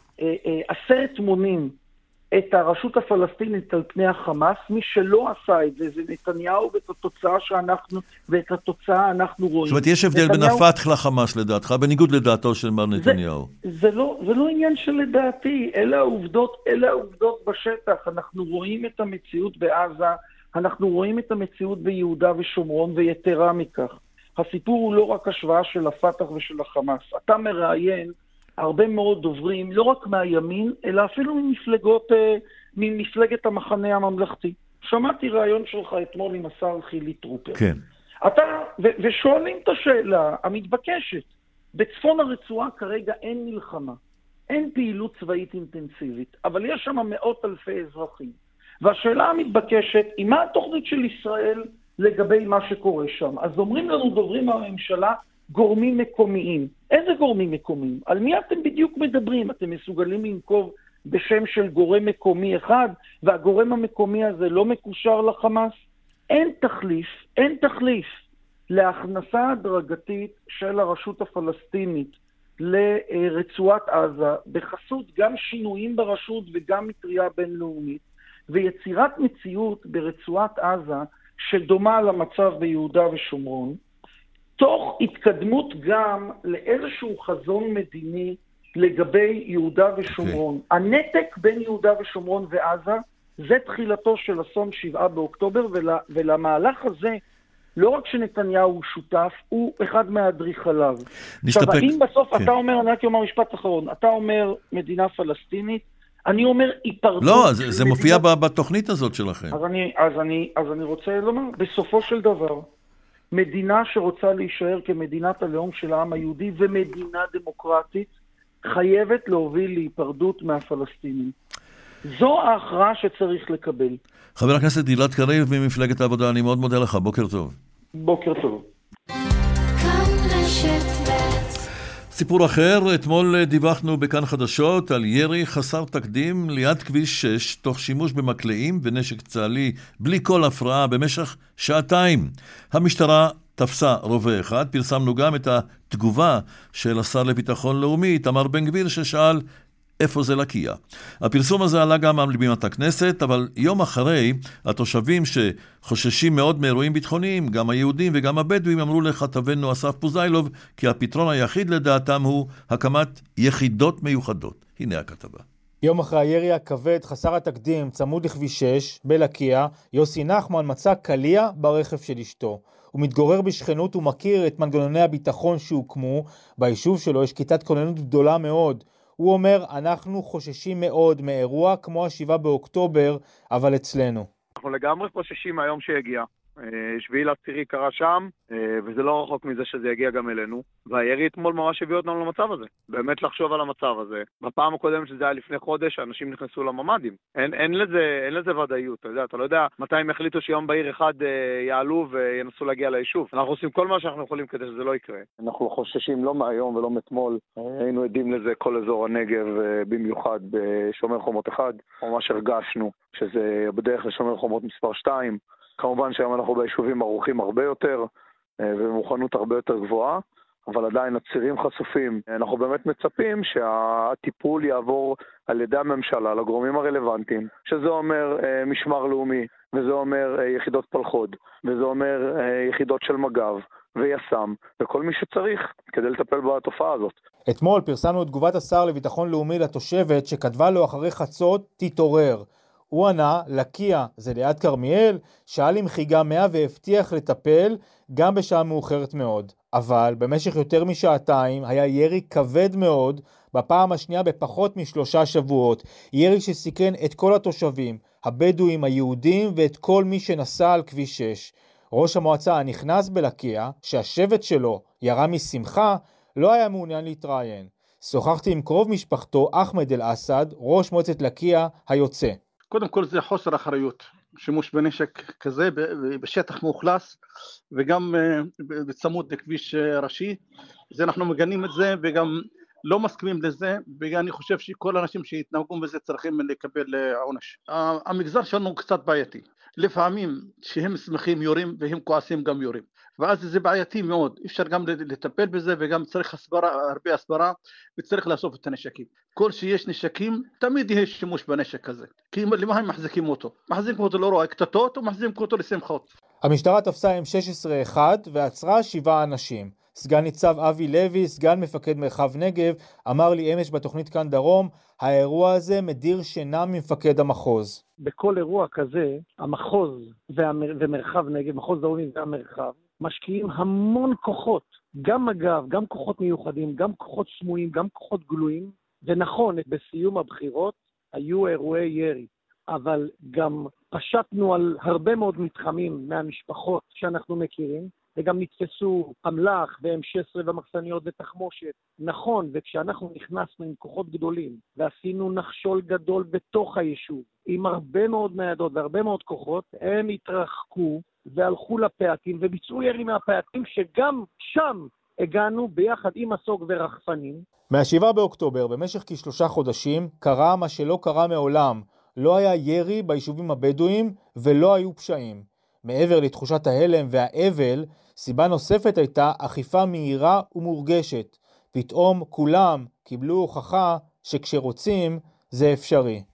10 מונים את הרשות הפלסטינית על פני החמאס. מי שלא עשה את זה, זה נתניהו, ואת התוצאה אנחנו רואים. זאת אומרת, יש הבדל בין הפתח לחמאס לדעתך, בניגוד לדעתו של מר נתניהו. זה לא עניין של לדעתי, אלה העובדות בשטח. אנחנו רואים את המציאות בעזה, אנחנו רואים את המציאות ביהודה ושומרון, ויתרה מכך. הסיפור הוא לא רק השוואה של הפתח ושל החמאס. אתה מראיין הרבה מאוד דוברים, לא רק מהימין, אלא אפילו ממפלגת המחנה הממלכתי. שמעתי ראיון שלך אתמול עם השר חילי טרופר. כן. ושואלים את השאלה המתבקשת. בצפון הרצועה כרגע אין מלחמה, אין פעילות צבאית אינטנסיבית, אבל יש שם מאות אלפי אזרחים. והשאלה המתבקשת היא מה התוכנית של ישראל לגבי מה שקורה שם. אז אומרים לנו דוברים מהממשלה, גורמים מקומיים. איזה גורמים מקומיים? על מי אתם בדיוק מדברים? אתם מסוגלים לנקוב בשם של גורם מקומי אחד, והגורם המקומי הזה לא מקושר לחמאס? אין תחליף להכנסה הדרגתית של הרשות הפלסטינית לרצועת עזה, בחסות גם שינויים ברשות וגם מטריה בינלאומית, ויצירת מציאות ברצועת עזה שדומה למצב ביהודה ושומרון, תוך התקדמות גם לאיזשהו חזון מדיני לגבי יהודה ושומרון. הנתק בין יהודה ושומרון ועזה, זה תחילתו של אסון 7 באוקטובר, ולמהלך הזה, לא רק שנתניהו שותף, הוא אחד מהאדריכליו. עכשיו, אם בסוף אתה אומר, אני רק אומר משפט אחרון, אתה אומר מדינה פלסטינית, אני אומר היפרדות. לא, זה מופיע בתוכנית הזאת שלכם. אז אני רוצה לומר, בסופו של דבר, מדינה שרוצה להישאר כמדינת הלאום של העם היהודי ומדינה דמוקרטית, חייבת להוביל להיפרדות מהפלסטינים. זו ההכרעה שצריך לקבל. חבר הכנסת גלעד קריב ממפלגת העבודה, אני מאוד מודה לך, בוקר טוב. בוקר טוב. סיפור אחר, אתמול דיווחנו בכאן חדשות על ירי חסר תקדים ליד כביש 6, תוך שימוש במקלעים ונשק צה"לי בלי כל הפרעה במשך שעתיים. המשטרה תפסה רובה אחד, פרסמנו גם את התגובה של השר לביטחון לאומי, איתמר בן גביר, ששאל איפה זה לקיה. הפרסום הזה עלה גם על בימת הכנסת, אבל יום אחרי, התושבים שחוששים מאוד מאירועים ביטחוניים, גם היהודים וגם הבדואים, אמרו לכתבנו אסף פוזיילוב, כי הפתרון היחיד לדעתם הוא הקמת יחידות מיוחדות. הנה הכתבה. יום אחרי הירי הכבד חסר התקדים צמוד לכביש 6 בלקיה, יוסי נחמן מצא קליע ברכב של אשתו. הוא מתגורר בשכנות ומכיר את מנגנוני הביטחון שהוקמו. ביישוב שלו יש כיתת כוננות גדולה מאוד. הוא אומר, אנחנו חוששים מאוד מאירוע כמו 7 באוקטובר, אבל אצלנו. אנחנו לגמרי חוששים מהיום שהגיע. 7/10 קרה שם, וזה לא רחוק מזה שזה יגיע גם אלינו. והירי אתמול ממש הביא אותנו למצב הזה. באמת לחשוב על המצב הזה. בפעם הקודמת שזה היה לפני חודש, אנשים נכנסו לממ"דים. אין לזה ודאיות. אתה לא יודע מתי הם החליטו שיום בהיר אחד יעלו וינסו להגיע ליישוב. אנחנו עושים כל מה שאנחנו יכולים כדי שזה לא יקרה. אנחנו חוששים לא מהיום ולא מאתמול. היינו עדים לזה כל אזור הנגב, במיוחד בשומר חומות 1. ממש הרגשנו שזה בדרך לשומר חומות מספר 2. כמובן שהיום אנחנו ביישובים ערוכים הרבה יותר, ומוכנות הרבה יותר גבוהה, אבל עדיין הצירים חשופים. אנחנו באמת מצפים שהטיפול יעבור על ידי הממשלה לגורמים הרלוונטיים, שזה אומר משמר לאומי, וזה אומר יחידות פלחוד, וזה אומר יחידות של מג"ב ויס"מ, וכל מי שצריך כדי לטפל בתופעה הזאת. אתמול פרסמנו את תגובת השר לביטחון לאומי לתושבת שכתבה לו אחרי חצות, תתעורר. הוא ענה, לקיה, זה ליד כרמיאל, שאל עם חיגה 100 והבטיח לטפל גם בשעה מאוחרת מאוד. אבל במשך יותר משעתיים היה ירי כבד מאוד, בפעם השנייה בפחות מ3 שבועות. ירי שסיכן את כל התושבים, הבדואים, היהודים ואת כל מי שנסע על כביש 6. ראש המועצה הנכנס בלקיה, שהשבט שלו ירה משמחה, לא היה מעוניין להתראיין. שוחחתי עם קרוב משפחתו, אחמד אל-אסד, ראש מועצת לקיה היוצא. קודם כל זה חוסר אחריות, שימוש בנשק כזה בשטח מאוכלס וגם בצמוד לכביש ראשי. זה אנחנו מגנים את זה וגם לא מסכימים לזה, ואני חושב שכל האנשים שהתנהגו בזה צריכים לקבל עונש. המגזר שלנו קצת בעייתי, לפעמים שהם שמחים יורים והם כועסים גם יורים, ואז זה בעייתי מאוד. אפשר גם לטפל בזה וגם צריך הסברה, הרבה הסברה, וצריך לאסוף את הנשקים. כל שיש נשקים תמיד יש שימוש בנשק הזה, כי למה הם מחזיקים אותו? מחזיקים אותו לא רואה קטטות או מחזיקים אותו לשמחות. המשטרה תפסה עם 16-1 ועצרה 7 אנשים. סגן ניצב אבי לוי, סגן מפקד מרחב נגב, אמר לי אמש בתוכנית כאן דרום, האירוע הזה מדיר שינה ממפקד המחוז. בכל אירוע כזה, המחוז ומרחב נגב, מחוז דרומי והמרחב, משקיעים המון כוחות, גם מג"ב, גם כוחות מיוחדים, גם כוחות סמויים, גם כוחות גלויים, ונכון, בסיום הבחירות היו אירועי ירי, אבל גם פשטנו על הרבה מאוד מתחמים מהמשפחות שאנחנו מכירים, וגם נתפסו אמל"ח ו-M16 ומחסניות ותחמושת. נכון, וכשאנחנו נכנסנו עם כוחות גדולים, ועשינו נחשול גדול בתוך היישוב, עם הרבה מאוד ניידות והרבה מאוד כוחות, הם התרחקו והלכו לפאתים וביצעו ירי מהפאתים, שגם שם הגענו ביחד עם מסוג ורחפנים. מה-7 באוקטובר, במשך כ3 חודשים, קרה מה שלא קרה מעולם. לא היה ירי ביישובים הבדואים ולא היו פשעים. מעבר לתחושת ההלם והאבל, סיבה נוספת הייתה אכיפה מהירה ומורגשת. פתאום כולם קיבלו הוכחה שכשרוצים זה אפשרי.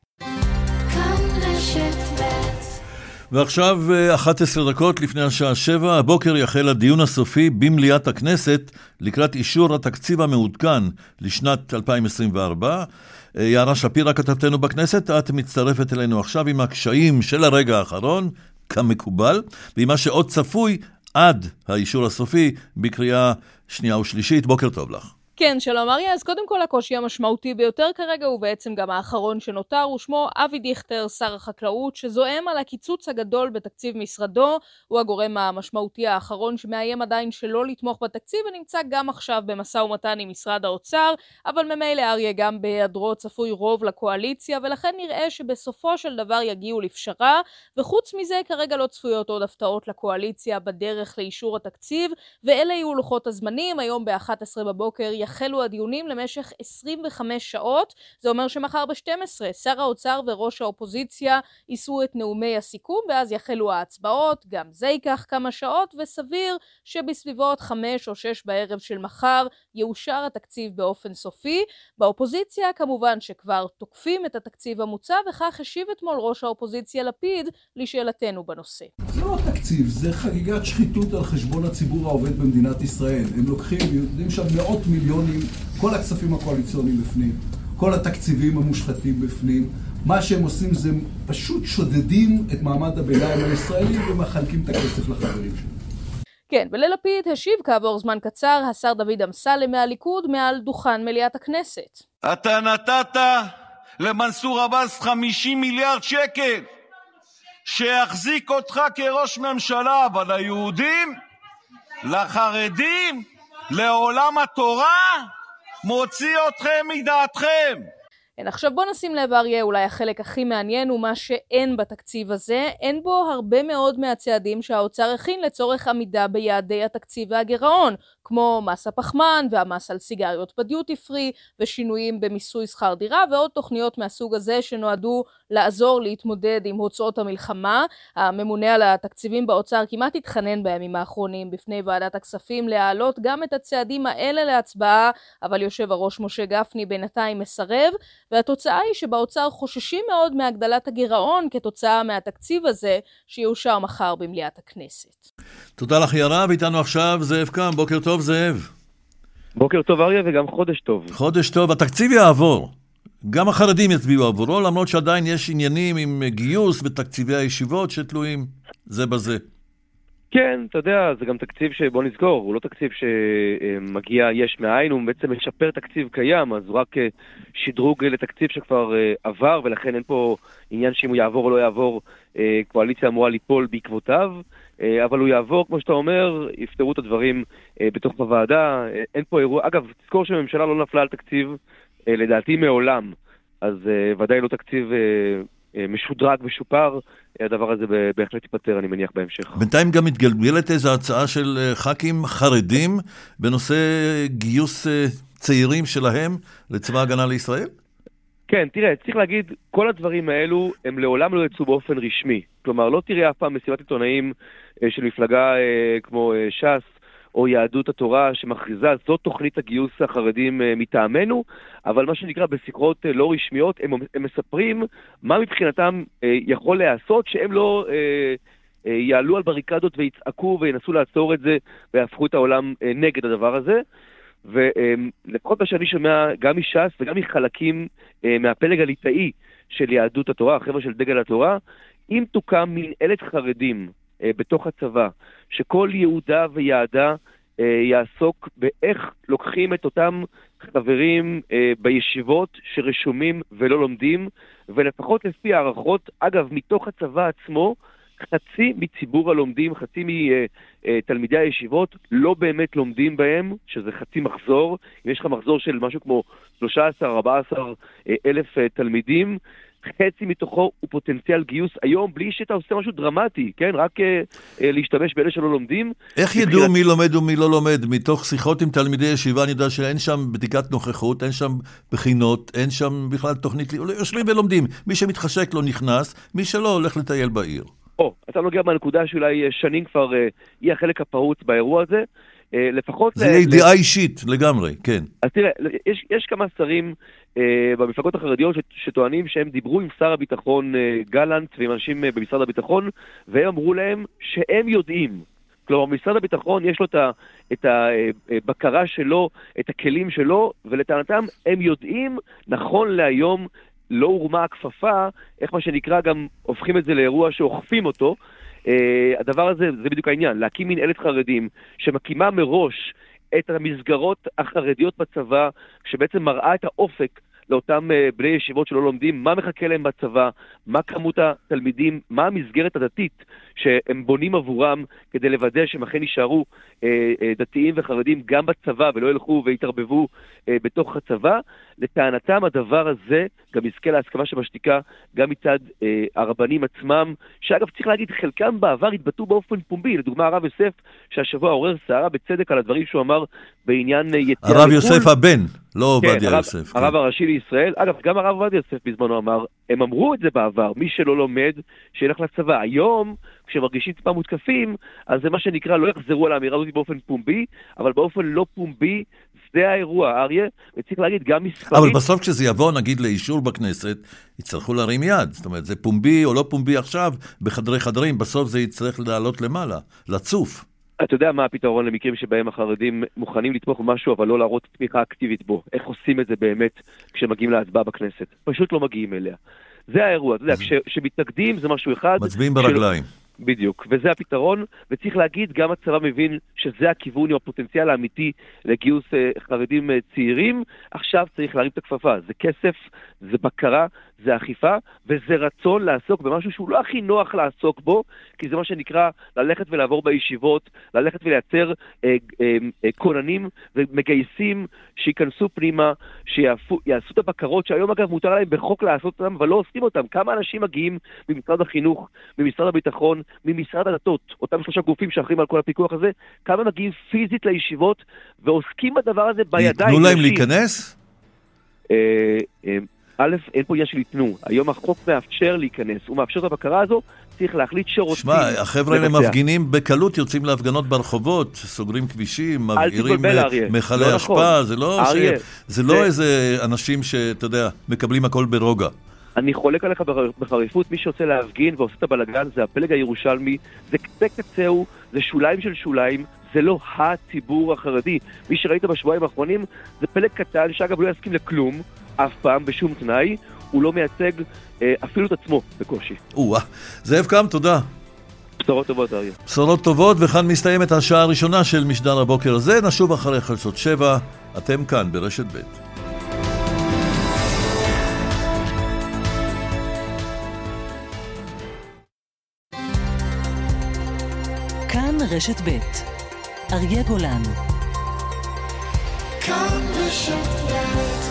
ועכשיו 11 דקות לפני השעה 7, הבוקר יחל הדיון הסופי במליאת הכנסת לקראת אישור התקציב המעודכן לשנת 2024. יערה שפירא כתבתנו בכנסת, את מצטרפת אלינו עכשיו עם הקשיים של הרגע האחרון, כמקובל, ועם מה שעוד צפוי עד האישור הסופי בקריאה שנייה ושלישית. בוקר טוב לך. כן, שלום אריה. אז קודם כל הקושי המשמעותי ביותר כרגע הוא בעצם גם האחרון שנותר, ושמו אבי דיכטר, שר החקלאות, שזועם על הקיצוץ הגדול בתקציב משרדו. הוא הגורם המשמעותי האחרון שמאיים עדיין שלא לתמוך בתקציב, ונמצא גם עכשיו במשא ומתן עם משרד האוצר, אבל ממילא אריה גם בהיעדרו צפוי רוב לקואליציה, ולכן נראה שבסופו של דבר יגיעו לפשרה, וחוץ מזה כרגע לא צפויות עוד הפתעות לקואליציה בדרך לאישור התקציב, ואלה יהיו לוחות הזמנים. היום ב-11 בבוקר החלו הדיונים למשך 25 שעות, זה אומר שמחר ב-12 שר האוצר וראש האופוזיציה יישאו את נאומי הסיכום, ואז יחלו ההצבעות, גם זה ייקח כמה שעות, וסביר שבסביבות 5 או 6 בערב של מחר יאושר התקציב באופן סופי. באופוזיציה כמובן שכבר תוקפים את התקציב המוצע, וכך השיב אתמול ראש האופוזיציה לפיד לשאלתנו בנושא. זה לא תקציב, זה חגיגת שחיתות על חשבון הציבור העובד במדינת ישראל. הם לוקחים, יודעים שם מאות מיליונים, כל הכספים הקואליציוניים בפנים, כל התקציבים המושחתים בפנים. מה שהם עושים זה פשוט שודדים את מעמד הביניים הישראלי ומחלקים את הכסף לחברים שלהם. כן, וללפיד השיב כעבור זמן קצר השר דוד אמסלם מהליכוד מעל דוכן מליאת הכנסת. אתה נתת למנסור עבאס 50 מיליארד שקל שיחזיק אותך כראש ממשלה, אבל היהודים, לחרדים, לעולם התורה, מוציא אתכם מדעתכם. עכשיו בוא נשים לב אריה, אולי החלק הכי מעניין הוא מה שאין בתקציב הזה. אין בו הרבה מאוד מהצעדים שהאוצר הכין לצורך עמידה ביעדי התקציב והגירעון, כמו מס הפחמן והמס על סיגריות בדיוטי פרי, ושינויים במיסוי שכר דירה, ועוד תוכניות מהסוג הזה שנועדו לעזור להתמודד עם הוצאות המלחמה. הממונה על התקציבים באוצר כמעט התחנן בימים האחרונים בפני ועדת הכספים להעלות גם את הצעדים האלה להצבעה, אבל יושב הראש משה גפני בינתיים מסרב, והתוצאה היא שבאוצר חוששים מאוד מהגדלת הגירעון כתוצאה מהתקציב הזה שיאושר מחר במליאת הכנסת. תודה לך יערה, ואיתנו עכשיו זאב קם. בוקר טוב זאב. בוקר טוב אריה, וגם חודש טוב. חודש טוב. התקציב יעבור, גם החרדים יצביעו עבורו, למרות שעדיין יש עניינים עם גיוס ותקציבי הישיבות שתלויים זה בזה. כן, אתה יודע, זה גם תקציב שבוא נזכור, הוא לא תקציב שמגיע יש מאין, הוא בעצם משפר תקציב קיים, אז הוא רק שדרוג לתקציב שכבר עבר, ולכן אין פה עניין שאם הוא יעבור או לא יעבור, קואליציה אמורה ליפול בעקבותיו, אבל הוא יעבור, כמו שאתה אומר, יפתרו את הדברים בתוך בוועדה, אין פה אירוע, אגב, תזכור שהממשלה לא נפלה על תקציב, לדעתי מעולם, אז ודאי לא תקציב משודרג ושופר, הדבר הזה בהחלט ייפטר, אני מניח, בהמשך. בינתיים גם מתגלגלת איזו הצעה של ח"כים חרדים בנושא גיוס צעירים שלהם לצבא הגנה לישראל? כן, תראה, צריך להגיד, כל הדברים האלו הם לעולם לא יצאו באופן רשמי. כלומר, לא תראה אף פעם מסיבת עיתונאים של מפלגה כמו ש"ס, או יהדות התורה שמכריזה, זאת תוכנית הגיוס החרדים מטעמנו, אבל מה שנקרא בסקרות לא רשמיות, הם מספרים מה מבחינתם יכול לעשות, שהם לא יעלו על בריקדות ויצעקו וינסו לעצור את זה, ויהפכו את העולם נגד הדבר הזה, ולפחות מה שאני שומע גם מש"ס וגם מחלקים מהפלג הליטאי של יהדות התורה, החבר'ה של דגל התורה, אם תוקם מנהלת חרדים בתוך הצבא, שכל יהודה ויעדה יעסוק באיך לוקחים את אותם חברים בישיבות שרשומים ולא לומדים, ולפחות לפי הערכות, אגב, מתוך הצבא עצמו, חצי מציבור הלומדים, חצי מתלמידי הישיבות לא באמת לומדים בהם, שזה חצי מחזור. אם יש לך מחזור של משהו כמו 13-14 אלף תלמידים, חצי מתוכו הוא פוטנציאל גיוס היום, בלי שאתה עושה משהו דרמטי, כן? רק להשתמש באלה שלא לומדים. איך ידעו מי לומד ומי לא לומד? מתוך שיחות עם תלמידי ישיבה, אני יודע שאין שם בדיקת נוכחות, אין שם בחינות, אין שם בכלל תוכנית, יושבים ולומדים. מי שמתחשק לא נכנס, מי שלא הולך לטייל בעיר. אתה נוגע בנקודה שאולי שנים כבר היא החלק הפרוץ באירוע הזה, לפחות... זה ידיעה אישית לגמרי, כן. אז תראה, יש כמה שרים במפלגות החרדיות שטוענים שהם דיברו עם שר הביטחון גלנט ועם אנשים במשרד הביטחון, והם אמרו להם שהם יודעים. כלומר, משרד הביטחון יש לו את הבקרה שלו, את הכלים שלו, ולטענתם הם יודעים, נכון להיום, לא הורמה הכפפה, איך מה שנקרא גם הופכים את זה לאירוע שאוכפים אותו. הדבר הזה, זה בדיוק העניין, להקים מנהלת חרדים שמקימה מראש את המסגרות החרדיות בצבא, שבעצם מראה את האופק לאותם בני ישיבות שלא לומדים, מה מחכה להם בצבא, מה כמות התלמידים, מה המסגרת הדתית שהם בונים עבורם כדי לוודא שהם אכן יישארו דתיים וחרדים גם בצבא ולא ילכו והתערבבו בתוך הצבא. לטענתם הדבר הזה גם יזכה להסכמה שבשתיקה גם מצד הרבנים עצמם, שאגב צריך להגיד חלקם בעבר התבטאו באופן פומבי, לדוגמה הרב יוסף שהשבוע עורר סערה בצדק על הדברים שהוא אמר בעניין יציאה הרב יוסף הבן, לא עובדיה יוסף. הרב הראשי לישראל, אגב גם הרב עובדיה יוסף בזמנו אמר, הם אמרו את זה בעבר, מי שלא לומד שילך לצבא. היום כשמרגישים טיפה מותקפים, אז זה מה שנקרא לא יחזרו על האמירה הזאת באופן פומבי, אבל באופן לא פומבי זה האירוע, אריה, וצריך להגיד גם מספרים... אבל בסוף כשזה יבוא, נגיד, לאישור בכנסת, יצטרכו להרים יד. זאת אומרת, זה פומבי או לא פומבי עכשיו, בחדרי חדרים, בסוף זה יצטרך לעלות למעלה, לצוף. אתה יודע מה הפתרון למקרים שבהם החרדים מוכנים לתמוך במשהו, אבל לא להראות תמיכה אקטיבית בו. איך עושים את זה באמת כשמגיעים להצבעה בכנסת? פשוט לא מגיעים אליה. זה האירוע, אתה יודע, כשמתנגדים זה משהו אחד... מצביעים ברגליים. בדיוק, וזה הפתרון, וצריך להגיד, גם הצבא מבין שזה הכיוון עם הפוטנציאל האמיתי לגיוס חרדים צעירים. עכשיו צריך להרים את הכפפה, זה כסף, זה בקרה, זה אכיפה, וזה רצון לעסוק במשהו שהוא לא הכי נוח לעסוק בו, כי זה מה שנקרא ללכת ולעבור בישיבות, ללכת ולייצר כוננים ומגייסים שיכנסו פנימה, שיעשו את הבקרות שהיום אגב מותר להם בחוק לעשות אותם, אבל לא עושים אותם. כמה אנשים מגיעים ממשרד החינוך, ממשרד הביטחון, ממשרד הדתות, אותם 3 גופים שאחרים על כל הפיקוח הזה, כמה מגיעים פיזית לישיבות ועוסקים בדבר הזה בידיים. תנו להם להיכנס? א', אין פה עניין של יתנו. היום החוק מאפשר להיכנס, הוא מאפשר את הבקרה הזו, צריך להחליט שרוצים. שמע, החבר'ה האלה מפגינים בקלות, יוצאים להפגנות ברחובות, סוגרים כבישים, מבעירים מחלי השפעה, זה לא איזה אנשים שאתה יודע, מקבלים הכל ברוגע. אני חולק עליך בחריפות, מי שרוצה להפגין ועושה את הבלגן, זה הפלג הירושלמי, זה קצהו, זה שוליים של שוליים, זה לא הציבור החרדי. מי שראית בשבועיים האחרונים, זה פלג קטן, שאגב לא יסכים לכלום, אף פעם, בשום תנאי, הוא לא מייצג אפילו את עצמו בקושי. זאב קם, תודה. בשורות טובות, אריה. בשורות טובות, וכאן מסתיימת השעה הראשונה של משדר הבוקר הזה. נשוב אחרי חדשות 7, אתם כאן ברשת ב'. כאן רשת ב'. אריה גולן. כאן רשת ב'.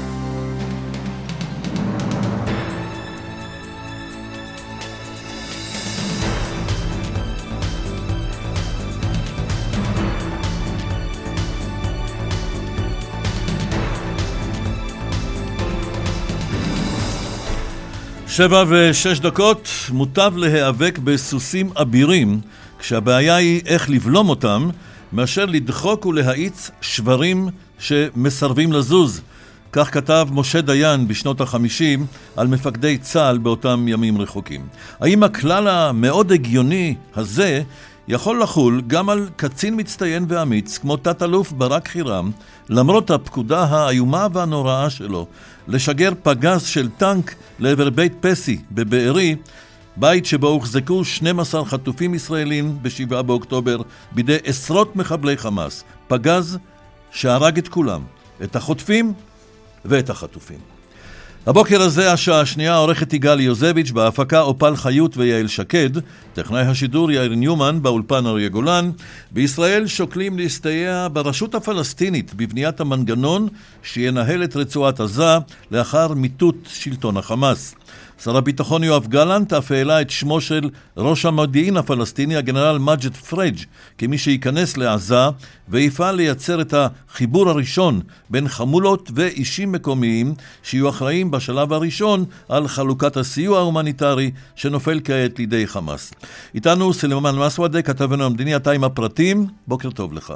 שבע ושש דקות, מוטב להיאבק בסוסים אבירים, כשהבעיה היא איך לבלום אותם, מאשר לדחוק ולהאיץ שברים שמסרבים לזוז. כך כתב משה דיין בשנות ה-50 על מפקדי צה"ל באותם ימים רחוקים. האם הכלל המאוד הגיוני הזה יכול לחול גם על קצין מצטיין ואמיץ כמו תת-אלוף ברק חירם, למרות הפקודה האיומה והנוראה שלו לשגר פגז של טנק לעבר בית פסי בבארי, בית שבו הוחזקו 12 חטופים ישראלים ב7 באוקטובר בידי עשרות מחבלי חמאס. פגז שהרג את כולם, את החוטפים ואת החטופים. הבוקר הזה, השעה השנייה, עורכת גלי יוזביץ', בהפקה אופל חיות ויעל שקד, טכנאי השידור יאיר ניומן, באולפן אריה גולן. בישראל שוקלים להסתייע ברשות הפלסטינית בבניית המנגנון שינהל את רצועת עזה לאחר מיטוט שלטון החמאס. שר הביטחון יואב גלנט אף העלה את שמו של ראש המודיעין הפלסטיני, הגנרל מג'ד פריג', כמי שייכנס לעזה ויפעל לייצר את החיבור הראשון בין חמולות ואישים מקומיים שיהיו אחראים בשלב הראשון על חלוקת הסיוע ההומניטרי שנופל כעת לידי חמאס. איתנו סלימאן מסוודה, כתבנו המדיני, אתה עם הפרטים. בוקר טוב לך.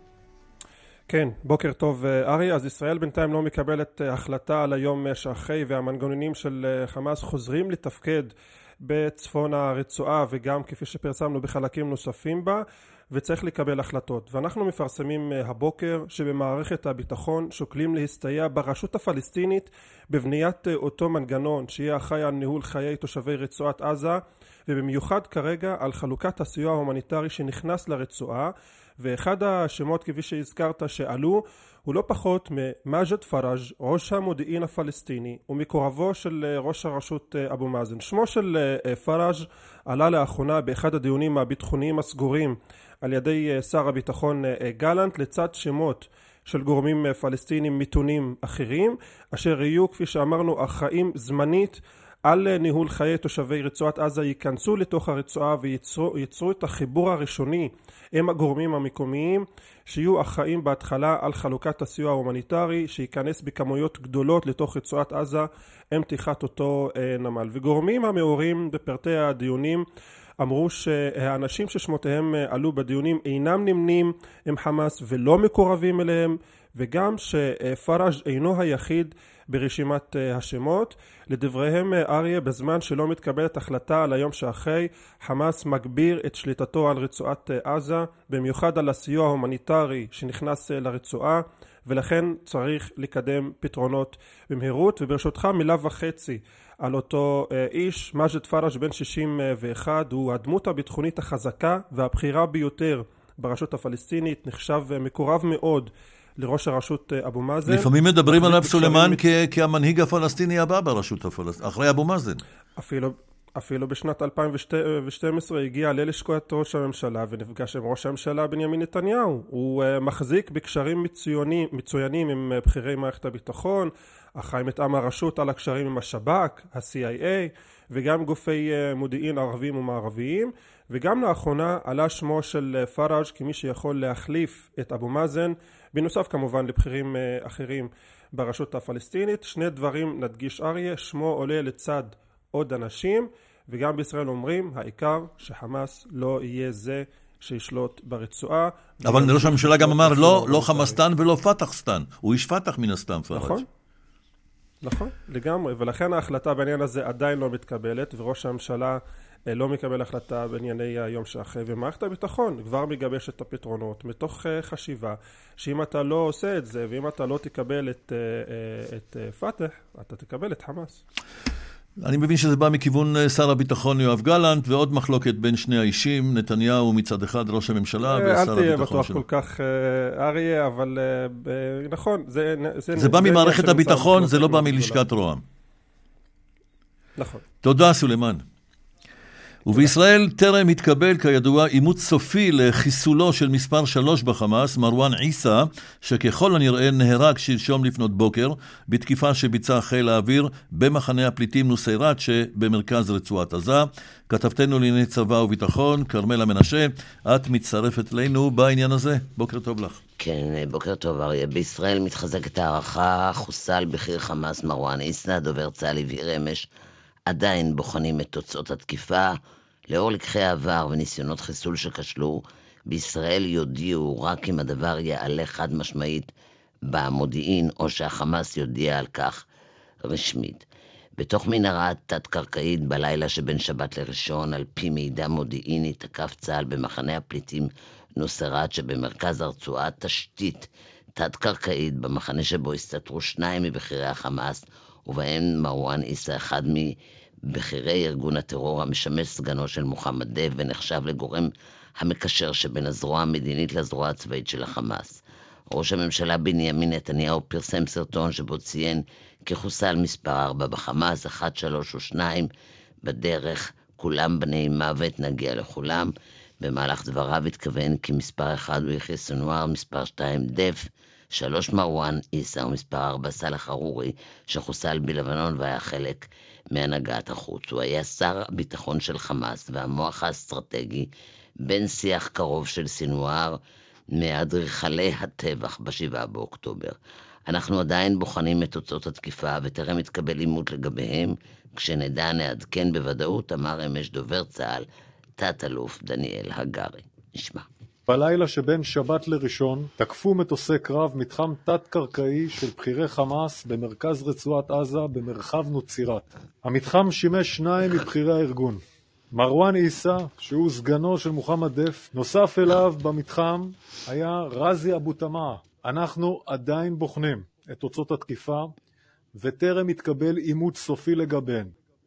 כן, בוקר טוב ארי. אז ישראל בינתיים לא מקבלת החלטה על היום שאחרי, והמנגנונים של חמאס חוזרים לתפקד בצפון הרצועה וגם כפי שפרסמנו בחלקים נוספים בה, וצריך לקבל החלטות. ואנחנו מפרסמים הבוקר שבמערכת הביטחון שוקלים להסתייע ברשות הפלסטינית בבניית אותו מנגנון שיהיה אחראי על ניהול חיי תושבי רצועת עזה, ובמיוחד כרגע על חלוקת הסיוע ההומניטרי שנכנס לרצועה. ואחד השמות כפי שהזכרת שעלו הוא לא פחות ממג'ד פראג', ראש המודיעין הפלסטיני ומקורבו של ראש הרשות אבו מאזן. שמו של פראג' עלה לאחרונה באחד הדיונים הביטחוניים הסגורים על ידי שר הביטחון גלנט, לצד שמות של גורמים פלסטינים מתונים אחרים אשר יהיו, כפי שאמרנו, אחראים זמנית על ניהול חיי תושבי רצועת עזה, ייכנסו לתוך הרצועה וייצרו את החיבור הראשוני עם הגורמים המקומיים שיהיו אחראים בהתחלה על חלוקת הסיוע ההומניטרי שייכנס בכמויות גדולות לתוך רצועת עזה עם פתיחת אותו נמל. וגורמים המעורים בפרטי הדיונים אמרו שהאנשים ששמותיהם עלו בדיונים אינם נמנים עם חמאס ולא מקורבים אליהם, וגם שפראג' אינו היחיד ברשימת השמות. לדבריהם אריה, בזמן שלא מתקבלת החלטה על היום שאחרי, חמאס מגביר את שליטתו על רצועת עזה, במיוחד על הסיוע ההומניטרי שנכנס לרצועה, ולכן צריך לקדם פתרונות במהירות. וברשותך מילה וחצי על אותו איש, מג'ד פראג' בן 61, הוא הדמות הביטחונית החזקה והבחירה ביותר ברשות הפלסטינית, נחשב מקורב מאוד לראש הרשות אבו מאזן. לפעמים מדברים עליו סולימאן כהמנהיג הפלסטיני הבא ברשות הפלסטינית, אחרי אבו מאזן. אפילו בשנת 2012 הגיע ללשכת ראש הממשלה ונפגש עם ראש הממשלה בנימין נתניהו. הוא מחזיק בקשרים מצוינים עם בכירי מערכת הביטחון, אחראי מטעם הרשות על הקשרים עם השב"כ, ה-CIA וגם גופי מודיעין ערבים ומערביים. וגם לאחרונה עלה שמו של פראג' כמי שיכול להחליף את אבו מאזן, בנוסף כמובן לבכירים אחרים ברשות הפלסטינית. שני דברים נדגיש אריה, שמו עולה לצד עוד אנשים, וגם בישראל אומרים העיקר שחמאס לא יהיה זה שישלוט ברצועה. אבל ראש הממשלה גם אמר לא חמאסטן ולא פתחסטן, הוא איש פתח מן הסתם פראג'. נכון, לגמרי, ולכן ההחלטה בעניין הזה עדיין לא מתקבלת, וראש הממשלה לא מקבל החלטה בענייני היום שאחרי, ומערכת הביטחון כבר מגבש את הפתרונות מתוך חשיבה שאם אתה לא עושה את זה ואם אתה לא תקבל את פתח, אתה תקבל את חמאס. אני מבין שזה בא מכיוון שר הביטחון יואב גלנט, ועוד מחלוקת בין שני האישים, נתניהו מצד אחד ראש הממשלה ושר הביטחון שלו. אל תהיה בטוח כל כך אריה, אבל נכון, זה בא ממערכת הביטחון, זה לא בא מלשכת רוה"מ. נכון. תודה סולימאן. ובישראל טרם התקבל כידוע אימות סופי לחיסולו של מספר 3 בחמאס, מרואן עיסא, שככל הנראה נהרג שלשום לפנות בוקר בתקיפה שביצע חיל האוויר במחנה הפליטים נוסיירת שבמרכז רצועת עזה. כתבתנו לענייני צבא וביטחון, כרמלה מנשה, את מצטרפת אלינו בעניין הזה. בוקר טוב לך. כן, בוקר טוב אריה. בישראל מתחזקת הערכה, חוסל בכיר חמאס מרואן עיסא, דובר צה"ל הבהיר אמש, עדיין בוחנים את תוצאות התקיפה. לאור לקחי העבר וניסיונות חיסול שכשלו, בישראל יודיעו רק אם הדבר יעלה חד משמעית במודיעין, או שהחמאס יודיע על כך רשמית. בתוך מנהרה תת-קרקעית בלילה שבין שבת לראשון, על פי מידע מודיעיני, תקף צה"ל במחנה הפליטים נוסיירת שבמרכז הרצועה תשתית תת-קרקעית במחנה שבו הסתתרו 2 מבכירי החמאס, ובהם מרואן עיסא, אחד מבכירי ארגון הטרור המשמש סגנו של מוחמד דף ונחשב לגורם המקשר שבין הזרוע המדינית לזרוע הצבאית של החמאס. ראש הממשלה בנימין נתניהו פרסם סרטון שבו ציין כחוסל מספר 4 בחמאס, 1, 3 ו2 בדרך, כולם בני מוות, נגיע לכולם. במהלך דבריו התכוון כי מספר 1 הוא יחיא סנואר, מספר 2 דף, 3 מרואן עיסא ומספר 4 סלאח ארורי, שחוסל בלבנון והיה חלק מהנהגת החוץ. הוא היה שר הביטחון של חמאס והמוח האסטרטגי בין שיח קרוב של סינואר מאדריכלי הטבח ב7 באוקטובר. אנחנו עדיין בוחנים את תוצאות התקיפה וטרם התקבל עימות לגביהם. כשנדע נעדכן בוודאות, אמר אמש דובר צה"ל תת-אלוף דניאל הגרי. נשמע. בלילה שבין שבת לראשון תקפו מטוסי קרב מתחם תת-קרקעי של בכירי חמאס במרכז רצועת עזה במרחב נוצירת. המתחם שימש 2 מבכירי הארגון. מרואן עיסא, שהוא סגנו של מוחמד דף, נוסף אליו במתחם היה רזי אבו תמאה. אנחנו עדיין בוחנים את תוצאות התקיפה וטרם התקבל עימות סופי לגביהן.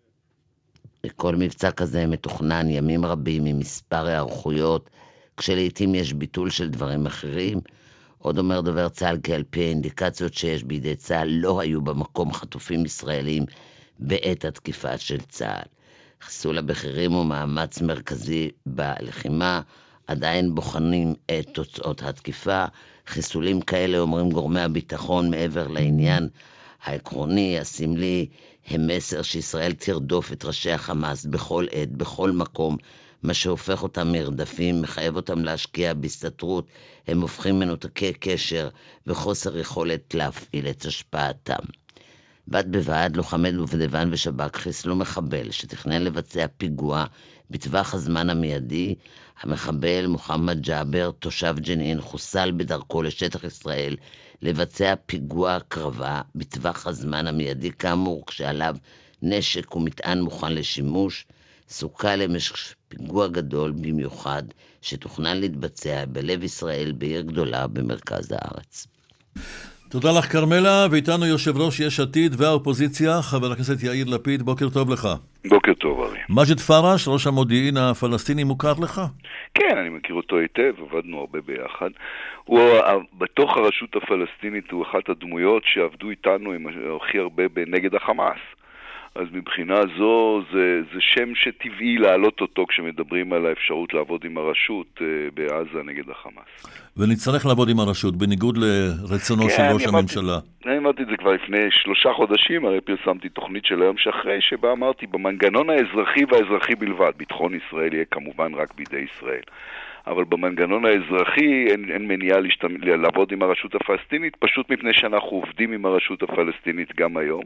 כל מבצע כזה מתוכנן ימים רבים עם מספר הערכויות, כשלעיתים יש ביטול של דברים אחרים. עוד אומר דובר צה"ל כי על פי האינדיקציות שיש בידי צה"ל לא היו במקום חטופים ישראלים בעת התקיפה של צה"ל. חיסול הבכירים הוא מאמץ מרכזי בלחימה, עדיין בוחנים את תוצאות התקיפה. חיסולים כאלה, אומרים גורמי הביטחון, מעבר לעניין העקרוני, הסמלי, הם מסר שישראל תרדוף את ראשי החמאס בכל עת, בכל מקום, מה שהופך אותם מרדפים, מחייב אותם להשקיע בהסתתרות, הם הופכים מנותקי קשר וחוסר יכולת להפעיל את השפעתם. בד בבד, לוחמי דובדבן ושב"כ חיסלו מחבל שתכנן לבצע פיגוע בטווח הזמן המיידי. המחבל מוחמד ג'אבר, תושב ג'נין, חוסל בדרכו לשטח ישראל לבצע פיגוע קרבה בטווח הזמן המיידי כאמור, כשעליו נשק ומטען מוכן לשימוש. סוכה למשך פיגוע גדול במיוחד שתוכנן להתבצע בלב ישראל בעיר גדולה במרכז הארץ. תודה לך קרמלה, ואיתנו יושב ראש יש עתיד והאופוזיציה, חבר הכנסת יאיר לפיד. בוקר טוב לך. בוקר טוב ארי. מג'ד פרש, ראש המודיעין הפלסטיני, מוכר לך? כן, אני מכיר אותו היטב, עבדנו הרבה ביחד. הוא בתוך הרשות הפלסטינית הוא אחת הדמויות שעבדו איתנו עם הכי הרבה נגד החמאס. אז מבחינה זו זה שם שטבעי להעלות אותו כשמדברים על האפשרות לעבוד עם הרשות בעזה נגד החמאס. ונצטרך לעבוד עם הרשות בניגוד לרצונו של ראש הממשלה. אני אמרתי את זה כבר לפני 3 חודשים, הרי פרסמתי תוכנית של היום שאחרי, שבה אמרתי במנגנון האזרחי והאזרחי בלבד, ביטחון ישראל יהיה כמובן רק בידי ישראל. אבל במנגנון האזרחי אין מניעה לעבוד עם הרשות הפלסטינית, פשוט מפני שאנחנו עובדים עם הרשות הפלסטינית גם היום.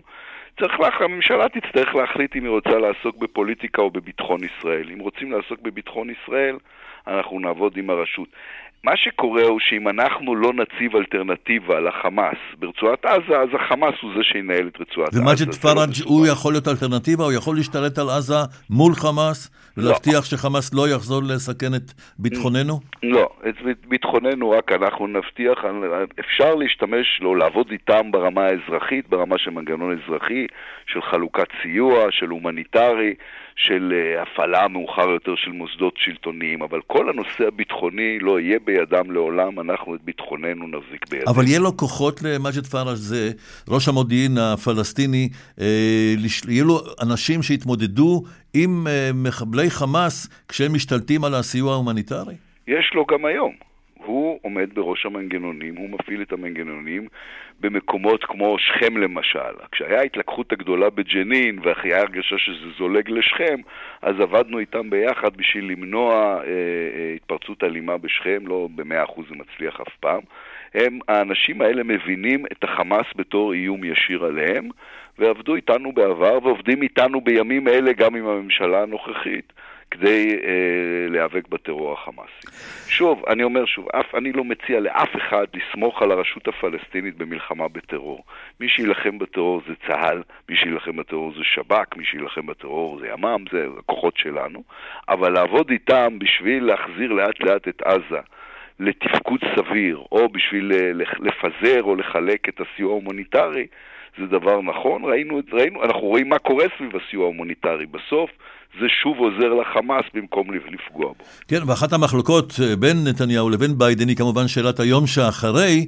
הממשלה תצטרך להחליט אם היא רוצה לעסוק בפוליטיקה או בביטחון ישראל. אם רוצים לעסוק בביטחון ישראל, אנחנו נעבוד עם הרשות. מה שקורה הוא שאם אנחנו לא נציב אלטרנטיבה לחמאס ברצועת עזה, אז החמאס הוא זה שינהל את רצועת עזה. ומג'ד פרג' הוא יכול להיות אלטרנטיבה? הוא יכול להשתלט על עזה מול חמאס ולהבטיח שחמאס לא יחזור לסכן את ביטחוננו? לא, את ביטחוננו רק אנחנו נבטיח. אפשר להשתמש לו, לעבוד איתם ברמה האזרחית, ברמה של מנגנון אזרחי, של חלוקת סיוע, של הומניטרי, של הפעלה מאוחר יותר של מוסדות שלטוניים, אבל כל הנושא הביטחוני לא יהיה בידם לעולם, אנחנו את ביטחוננו נחזיק בידינו. אבל יהיה לו כוחות למג'ד פרש, זה ראש המודיעין הפלסטיני, יהיו לו אנשים שהתמודדו עם מחבלי חמאס כשהם משתלטים על הסיוע ההומניטרי? יש לו גם היום. הוא עומד בראש המנגנונים, הוא מפעיל את המנגנונים במקומות כמו שכם למשל. כשהיה התלקחות הגדולה בג'נין והיה הרגשה שזה זולג לשכם, אז עבדנו איתם ביחד בשביל למנוע התפרצות אלימה בשכם, לא ב100% זה מצליח אף פעם. האנשים האלה מבינים את החמאס בתור איום ישיר עליהם, ועבדו איתנו בעבר ועובדים איתנו בימים אלה גם עם הממשלה הנוכחית. כדי להיאבק בטרור החמאסי. שוב, אני אומר שוב, אני לא מציע לאף אחד לסמוך על הרשות הפלסטינית במלחמה בטרור. מי שילחם בטרור זה צה"ל, מי שילחם בטרור זה שב"כ, מי שילחם בטרור זה ימ"מ, זה הכוחות שלנו, אבל לעבוד איתם בשביל להחזיר לאט לאט את עזה לתפקוד סביר, או בשביל לפזר או לחלק את הסיוע ההומניטרי, זה דבר נכון. אנחנו רואים מה קורה סביב הסיוע ההומניטרי. בסוף זה שוב עוזר לחמאס במקום לפגוע בו. כן, ואחת המחלוקות בין נתניהו לבין ביידן היא כמובן שאלת היום שאחרי,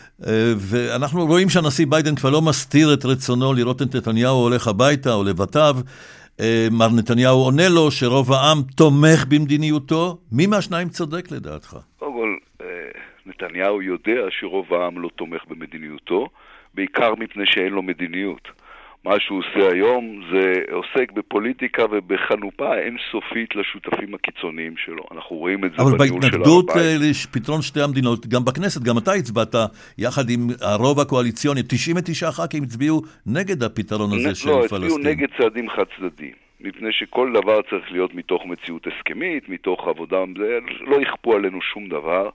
ואנחנו רואים שהנשיא ביידן כבר לא מסתיר את רצונו לראות את נתניהו הולך הביתה או לבתיו. מר נתניהו עונה לו שרוב העם תומך במדיניותו. מי מהשניים צודק לדעתך? קודם כל, נתניהו יודע שרוב העם לא תומך במדיניותו, בעיקר מפני שאין לו מדיניות. מה שהוא עושה היום זה עוסק בפוליטיקה ובחנופה אינסופית לשותפים הקיצוניים שלו. אנחנו רואים את זה בניהול של הר הבית. אבל בהתנגדות לפתרון שתי המדינות, גם בכנסת, גם אתה הצבעת יחד עם הרוב הקואליציוני, 99 ח"כים הצביעו נגד הפתרון הזה של פלסטין. לא, הצביעו נגד צעדים חד צדדיים. מפני שכל דבר צריך להיות מתוך מציאות הסכמית, מתוך עבודה, לא יכפו עלינו שום דבר,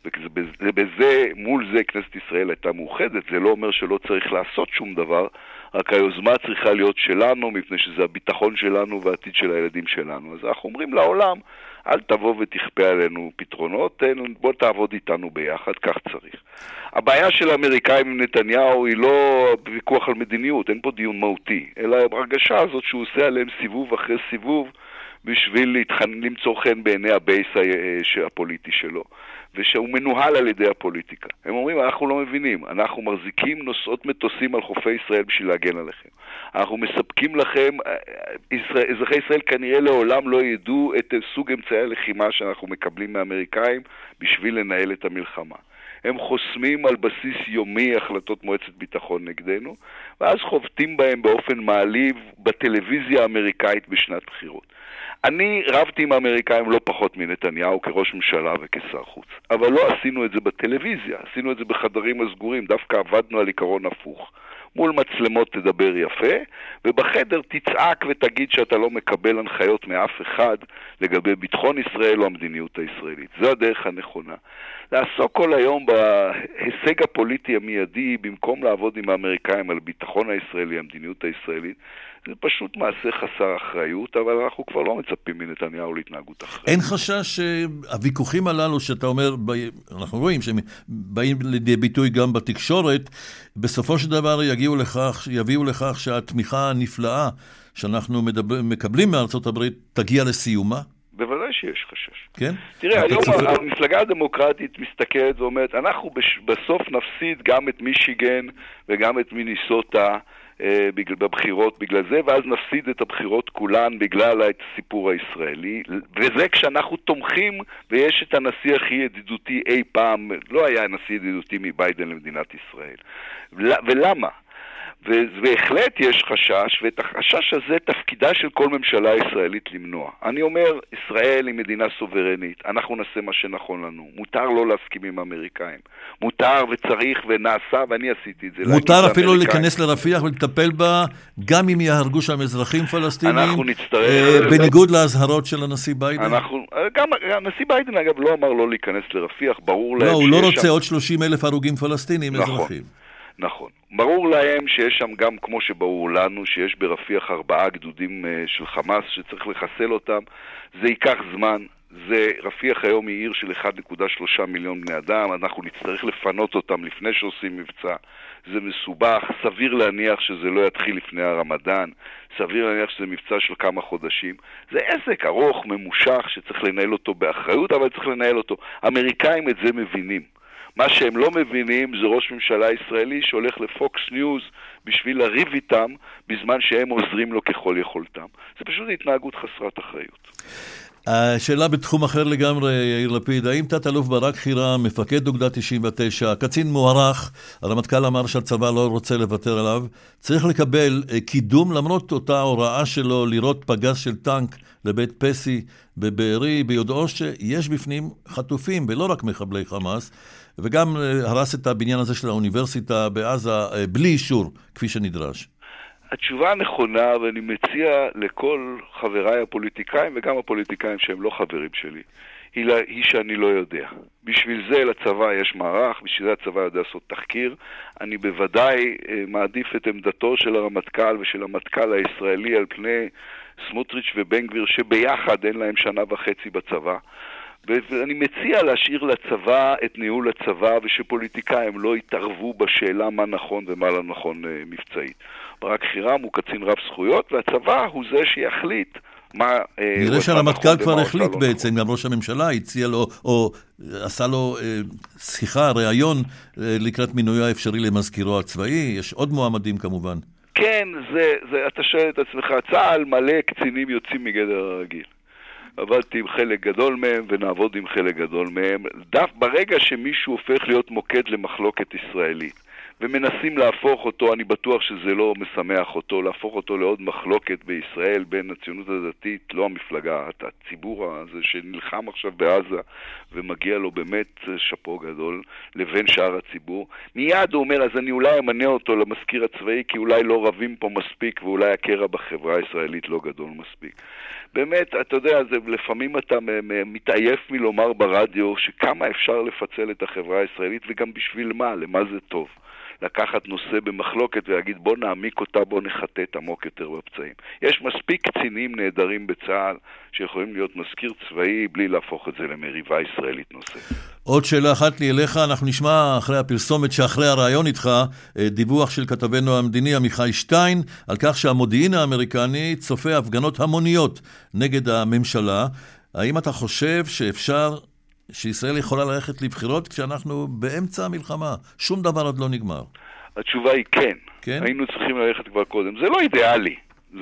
ובזה, מול זה כנסת ישראל הייתה מאוחדת. זה לא אומר שלא צריך לעשות שום דבר, רק היוזמה צריכה להיות שלנו, מפני שזה הביטחון שלנו והעתיד של הילדים שלנו. אז אנחנו אומרים לעולם, אל תבוא ותכפה עלינו פתרונות, בוא תעבוד איתנו ביחד, כך צריך. הבעיה של האמריקאים עם נתניהו היא לא ויכוח על מדיניות, אין פה דיון מהותי, אלא הרגשה הזאת שהוא עושה עליהם סיבוב אחרי סיבוב, בשביל למצוא חן בעיני הבייס הפוליטי שלו, ושהוא מנוהל על ידי הפוליטיקה. הם אומרים, אנחנו לא מבינים, אנחנו מחזיקים נוסעות מטוסים על חופי ישראל בשביל להגן עליכם. אנחנו מספקים לכם, אזרחי ישראל כנראה לעולם לא ידעו את סוג אמצעי הלחימה שאנחנו מקבלים מהאמריקאים בשביל לנהל את המלחמה. הם חוסמים על בסיס יומי החלטות מועצת ביטחון נגדנו, ואז חובטים בהם באופן מעליב בטלוויזיה האמריקאית בשנת בחירות. אני רבתי עם האמריקאים לא פחות מנתניהו כראש ממשלה וכשר חוץ, אבל לא עשינו את זה בטלוויזיה, עשינו את זה בחדרים הסגורים, דווקא עבדנו על עיקרון הפוך. מול מצלמות תדבר יפה, ובחדר תצעק ותגיד שאתה לא מקבל הנחיות מאף אחד לגבי ביטחון ישראל או המדיניות הישראלית. זו הדרך הנכונה. לעסוק כל היום בהישג הפוליטי המיידי, במקום לעבוד עם האמריקאים על ביטחון הישראלי, המדיניות הישראלית, זה פשוט מעשה חסר אחריות, אבל אנחנו כבר לא מצפים מנתניהו להתנהגות אחרת. אין חשש שהוויכוחים הללו שאתה אומר, אנחנו רואים שהם באים לידי ביטוי גם בתקשורת, בסופו של דבר יביאו לכך שהתמיכה הנפלאה שאנחנו מקבלים מארצות הברית תגיע לסיומה? בוודאי שיש חשש. כן? תראה, היום המפלגה הדמוקרטית מסתכלת ואומרת, אנחנו בסוף נפסיד גם את מישיגן וגם את מיניסוטה בבחירות בגלל זה, ואז נפסיד את הבחירות כולן בגלל הסיפור הישראלי, וזה כשאנחנו תומכים, ויש את הנשיא הכי ידידותי אי פעם, לא היה נשיא ידידותי מביידן למדינת ישראל. ולמה? ובהחלט יש חשש, ואת החשש הזה תפקידה של כל ממשלה ישראלית למנוע. אני אומר, ישראל היא מדינה סוברנית, אנחנו נעשה מה שנכון לנו, מותר לא להסכים עם האמריקאים, מותר וצריך ונעשה, ואני עשיתי את זה. מותר אפילו להיכנס לרפיח ולטפל בה, גם אם יהרגו שם אזרחים פלסטינים, בניגוד להזהרות של הנשיא ביידן. גם הנשיא ביידן אגב לא אמר לא להיכנס לרפיח, ברור להם לא, הוא לא רוצה עוד 30,000 הרוגים פלסטינים אזרחים. נכון. ברור להם שיש שם גם, כמו שברור לנו, שיש ברפיח 4 גדודים של חמאס שצריך לחסל אותם. זה ייקח זמן. רפיח היום היא עיר של 1.3 מיליון בני אדם. אנחנו נצטרך לפנות אותם לפני שעושים מבצע. זה מסובך. סביר להניח שזה לא יתחיל לפני הרמדאן. סביר להניח שזה מבצע של כמה חודשים. זה עסק ארוך, ממושך, שצריך לנהל אותו באחריות, אבל צריך לנהל אותו. האמריקאים את זה מבינים. מה שהם לא מבינים זה ראש ממשלה ישראלי שהולך לפוקס ניוז בשביל לריב איתם בזמן שהם עוזרים לו ככל יכולתם. זה פשוט התנהגות חסרת אחריות. השאלה בתחום אחר לגמרי, יאיר לפיד, האם תת-אלוף ברק חירה, מפקד אוגדה 99, קצין מוערך, הרמטכ"ל אמר שהצבא לא רוצה לוותר עליו, צריך לקבל קידום למרות אותה הוראה שלו לראות פגז של טנק לבית פסי בבארי, ביודעו שיש בפנים חטופים ולא רק מחבלי חמאס, וגם הרס את הבניין הזה של האוניברסיטה בעזה בלי אישור, כפי שנדרש. התשובה הנכונה, ואני מציע לכל חבריי הפוליטיקאים וגם הפוליטיקאים שהם לא חברים שלי, היא שאני לא יודע. בשביל זה לצבא יש מערך, בשביל זה הצבא יודע לעשות תחקיר. אני בוודאי מעדיף את עמדתו של הרמטכ"ל ושל המטכ"ל הישראלי על פני סמוטריץ' ובן גביר שביחד אין להם 1.5 שנה בצבא. ואני מציע להשאיר לצבא את ניהול הצבא ושפוליטיקאים לא יתערבו בשאלה מה נכון ומה לא נכון מבצעית. ברק חירם הוא קצין רב זכויות והצבא הוא זה שיחליט מה... נראה שהרמטכ"ל כבר החליט בעצם, גם ראש הממשלה הציע לו או עשה לו שיחה, ראיון לקראת מינויו האפשרי למזכירו הצבאי. יש עוד מועמדים כמובן. כן, אתה שואל את עצמך, צה"ל מלא קצינים יוצאים מגדר הרגיל. עבדתי עם חלק גדול מהם ונעבוד עם חלק גדול מהם. ברגע שמישהו הופך להיות מוקד למחלוקת ישראלית, ומנסים להפוך אותו, אני בטוח שזה לא משמח אותו, להפוך אותו לעוד מחלוקת בישראל בין הציונות הדתית, לא המפלגה, הציבור הזה שנלחם עכשיו בעזה ומגיע לו באמת שפו גדול, לבין שאר הציבור. מיד הוא אומר, אז אני אולי אמנה אותו למזכיר הצבאי, כי אולי לא רבים פה מספיק, ואולי הקרע בחברה הישראלית לא גדול מספיק. באמת, אתה יודע, לפעמים אתה מתעייף מלומר ברדיו שכמה אפשר לפצל את החברה הישראלית, וגם בשביל מה, למה זה טוב. לקחת נושא במחלוקת ולהגיד בוא נעמיק אותה, בוא נחטט עמוק יותר בפצעים. יש מספיק קצינים נהדרים בצה"ל שיכולים להיות מזכיר צבאי בלי להפוך את זה למריבה ישראלית נושא. עוד שאלה אחת לי אליך, אנחנו נשמע אחרי הפרסומת שאחרי הרעיון איתך, דיווח של כתבנו המדיני עמיחי שטיין, על כך שהמודיעין האמריקני צופה הפגנות המוניות נגד הממשלה. האם אתה חושב שאפשר שישראל יכולה ללכת לבחירות כשאנחנו באמצע המלחמה? שום דבר עוד לא נגמר. התשובה היא כן. כן? היינו צריכים ללכת כבר קודם. זה לא אידיאלי.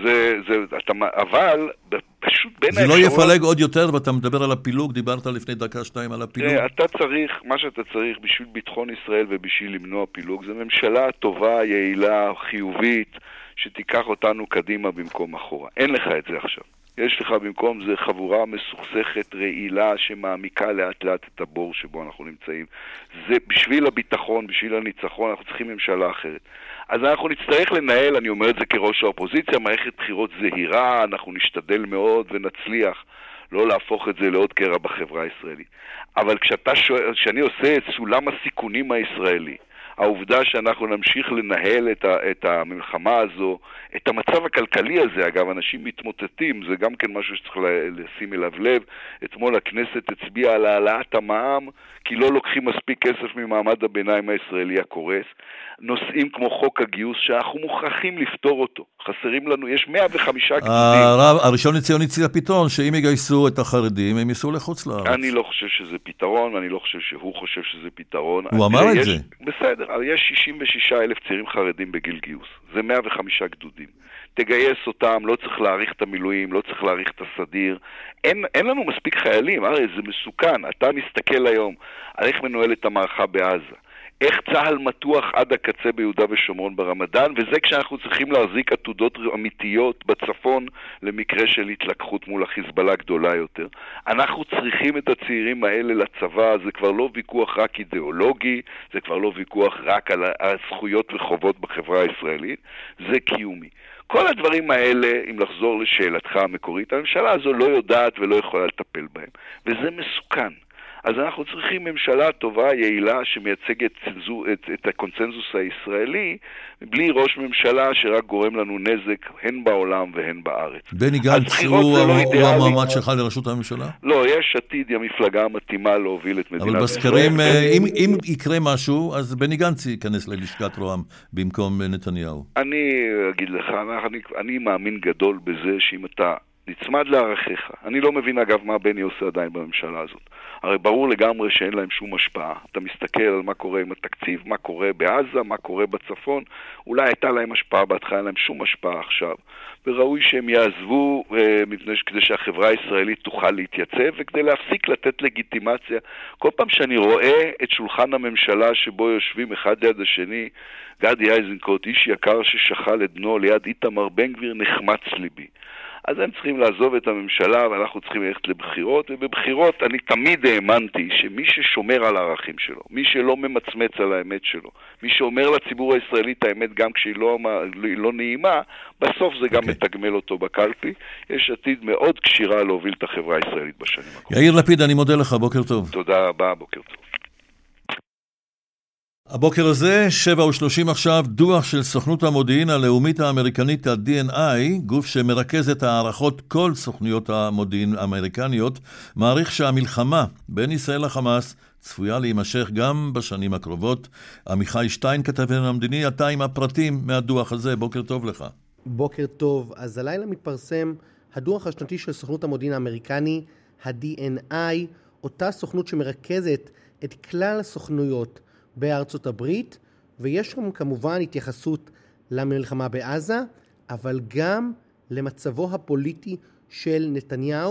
אבל פשוט בין זה לא יפלג עוד יותר, ואתה מדבר על הפילוג, דיברת לפני דקה-שתיים על הפילוג. אתה צריך, מה שאתה צריך בשביל ביטחון ישראל ובשביל למנוע פילוג, זה ממשלה טובה, יעילה, חיובית, שתיקח אותנו קדימה במקום אחורה. אין לך את זה עכשיו. יש לך במקום זה חבורה מסוכסכת, רעילה, שמעמיקה לאט לאט את הבור שבו אנחנו נמצאים. זה בשביל הביטחון, בשביל הניצחון, אנחנו צריכים ממשלה אחרת. אז אנחנו נצטרך לנהל, אני אומר את זה כראש האופוזיציה, מערכת בחירות זהירה, אנחנו נשתדל מאוד ונצליח לא להפוך את זה לעוד קרע בחברה הישראלית. אבל כשאני עושה את סולם הסיכונים הישראלי, העובדה שאנחנו נמשיך לנהל את המלחמה הזו, את המצב הכלכלי הזה, אגב, אנשים מתמוטטים, זה גם כן משהו שצריך לשים אליו לב. אתמול הכנסת הצביעה על העלאת המע"מ, כי לא לוקחים מספיק כסף ממעמד הביניים הישראלי הקורס. נושאים כמו חוק הגיוס, שאנחנו מוכרחים לפתור אותו. חסרים לנו, יש 105 גדודים. הראשון לציון הציע פתרון, שאם יגייסו את החרדים, הם ייסעו לחוץ לארץ. אני לא חושב שזה פתרון, ואני לא חושב שהוא חושב שזה פתרון. הוא אמר את זה. בסדר, יש 66,000 צעירים חרדים בגיל גיוס. זה 105 גדודים. תגייס אותם, לא צריך להאריך את המילואים, לא צריך להאריך את הסדיר. אין לנו מספיק חיילים, הרי זה מסוכן. אתה מסתכל היום על איך מנוהל את המערכה בעזה. איך צהל מתוח עד הקצה ביהודה ושומרון ברמדאן, וזה כשאנחנו צריכים להחזיק עתודות אמיתיות בצפון למקרה של התלקחות מול החיזבאללה גדולה יותר. אנחנו צריכים את הצעירים האלה לצבא, זה כבר לא ויכוח רק אידיאולוגי, זה כבר לא ויכוח רק על הזכויות וחובות בחברה הישראלית, זה קיומי. כל הדברים האלה, אם לחזור לשאלתך המקורית, הממשלה הזו לא יודעת ולא יכולה לטפל בהם, וזה מסוכן. אז אנחנו צריכים ממשלה טובה, יעילה, שמייצגת את הקונצנזוס הישראלי, בלי ראש ממשלה שרק גורם לנו נזק, הן בעולם והן בארץ. בני גנץ הוא המעמד שלך לראשות הממשלה? לא, יש עתיד, המפלגה המתאימה להוביל את מדינת אבל בסקרים, אם יקרה משהו, אז בני גנץ ייכנס ללשכת רוה"מ במקום נתניהו. אני אגיד לך, אני מאמין גדול בזה שאם אתה נצמד לערכיך. אני לא מבין אגב מה בני עושה עדיין בממשלה הזאת. הרי ברור לגמרי שאין להם שום השפעה. אתה מסתכל על מה קורה עם התקציב, מה קורה בעזה, מה קורה בצפון. אולי הייתה להם השפעה בהתחלה, אין להם שום השפעה עכשיו. וראוי שהם יעזבו כדי שהחברה הישראלית תוכל להתייצב, וכדי להפסיק לתת לגיטימציה. כל פעם שאני רואה את שולחן הממשלה שבו יושבים אחד ליד השני, גדי איזנקוט, איש יקר ששכל את בנו ליד איתמר בן גביר, נחמץ ליבי. אז הם צריכים לעזוב את הממשלה, ואנחנו צריכים ללכת לבחירות, ובבחירות אני תמיד האמנתי שמי ששומר על הערכים שלו, מי שלא ממצמץ על האמת שלו, מי שאומר לציבור הישראלי את האמת גם כשהיא לא נעימה, בסוף זה גם מתגמל אותו בקלפי. יש עתיד מאוד קשירה להוביל את החברה הישראלית בשנים הקרובות. יאיר לפיד, אני מודה לך, בוקר טוב. תודה רבה, בוקר טוב. הבוקר הזה, 7:30 עכשיו, דוח של סוכנות המודיעין הלאומית האמריקנית, ה-DNI, גוף שמרכז את הערכות כל סוכנויות המודיעין האמריקניות, מעריך שהמלחמה בין ישראל לחמאס צפויה להימשך גם בשנים הקרובות. עמיחי שטיין, כתבנו המדיני, אתה עם הפרטים מהדוח הזה. בוקר טוב לך. בוקר טוב. אז הלילה מתפרסם הדוח השנתי של סוכנות המודיעין האמריקני, ה-DNI, אותה סוכנות שמרכזת את כלל הסוכנויות בארצות הברית, ויש שם כמובן התייחסות למלחמה בעזה, אבל גם למצבו הפוליטי של נתניהו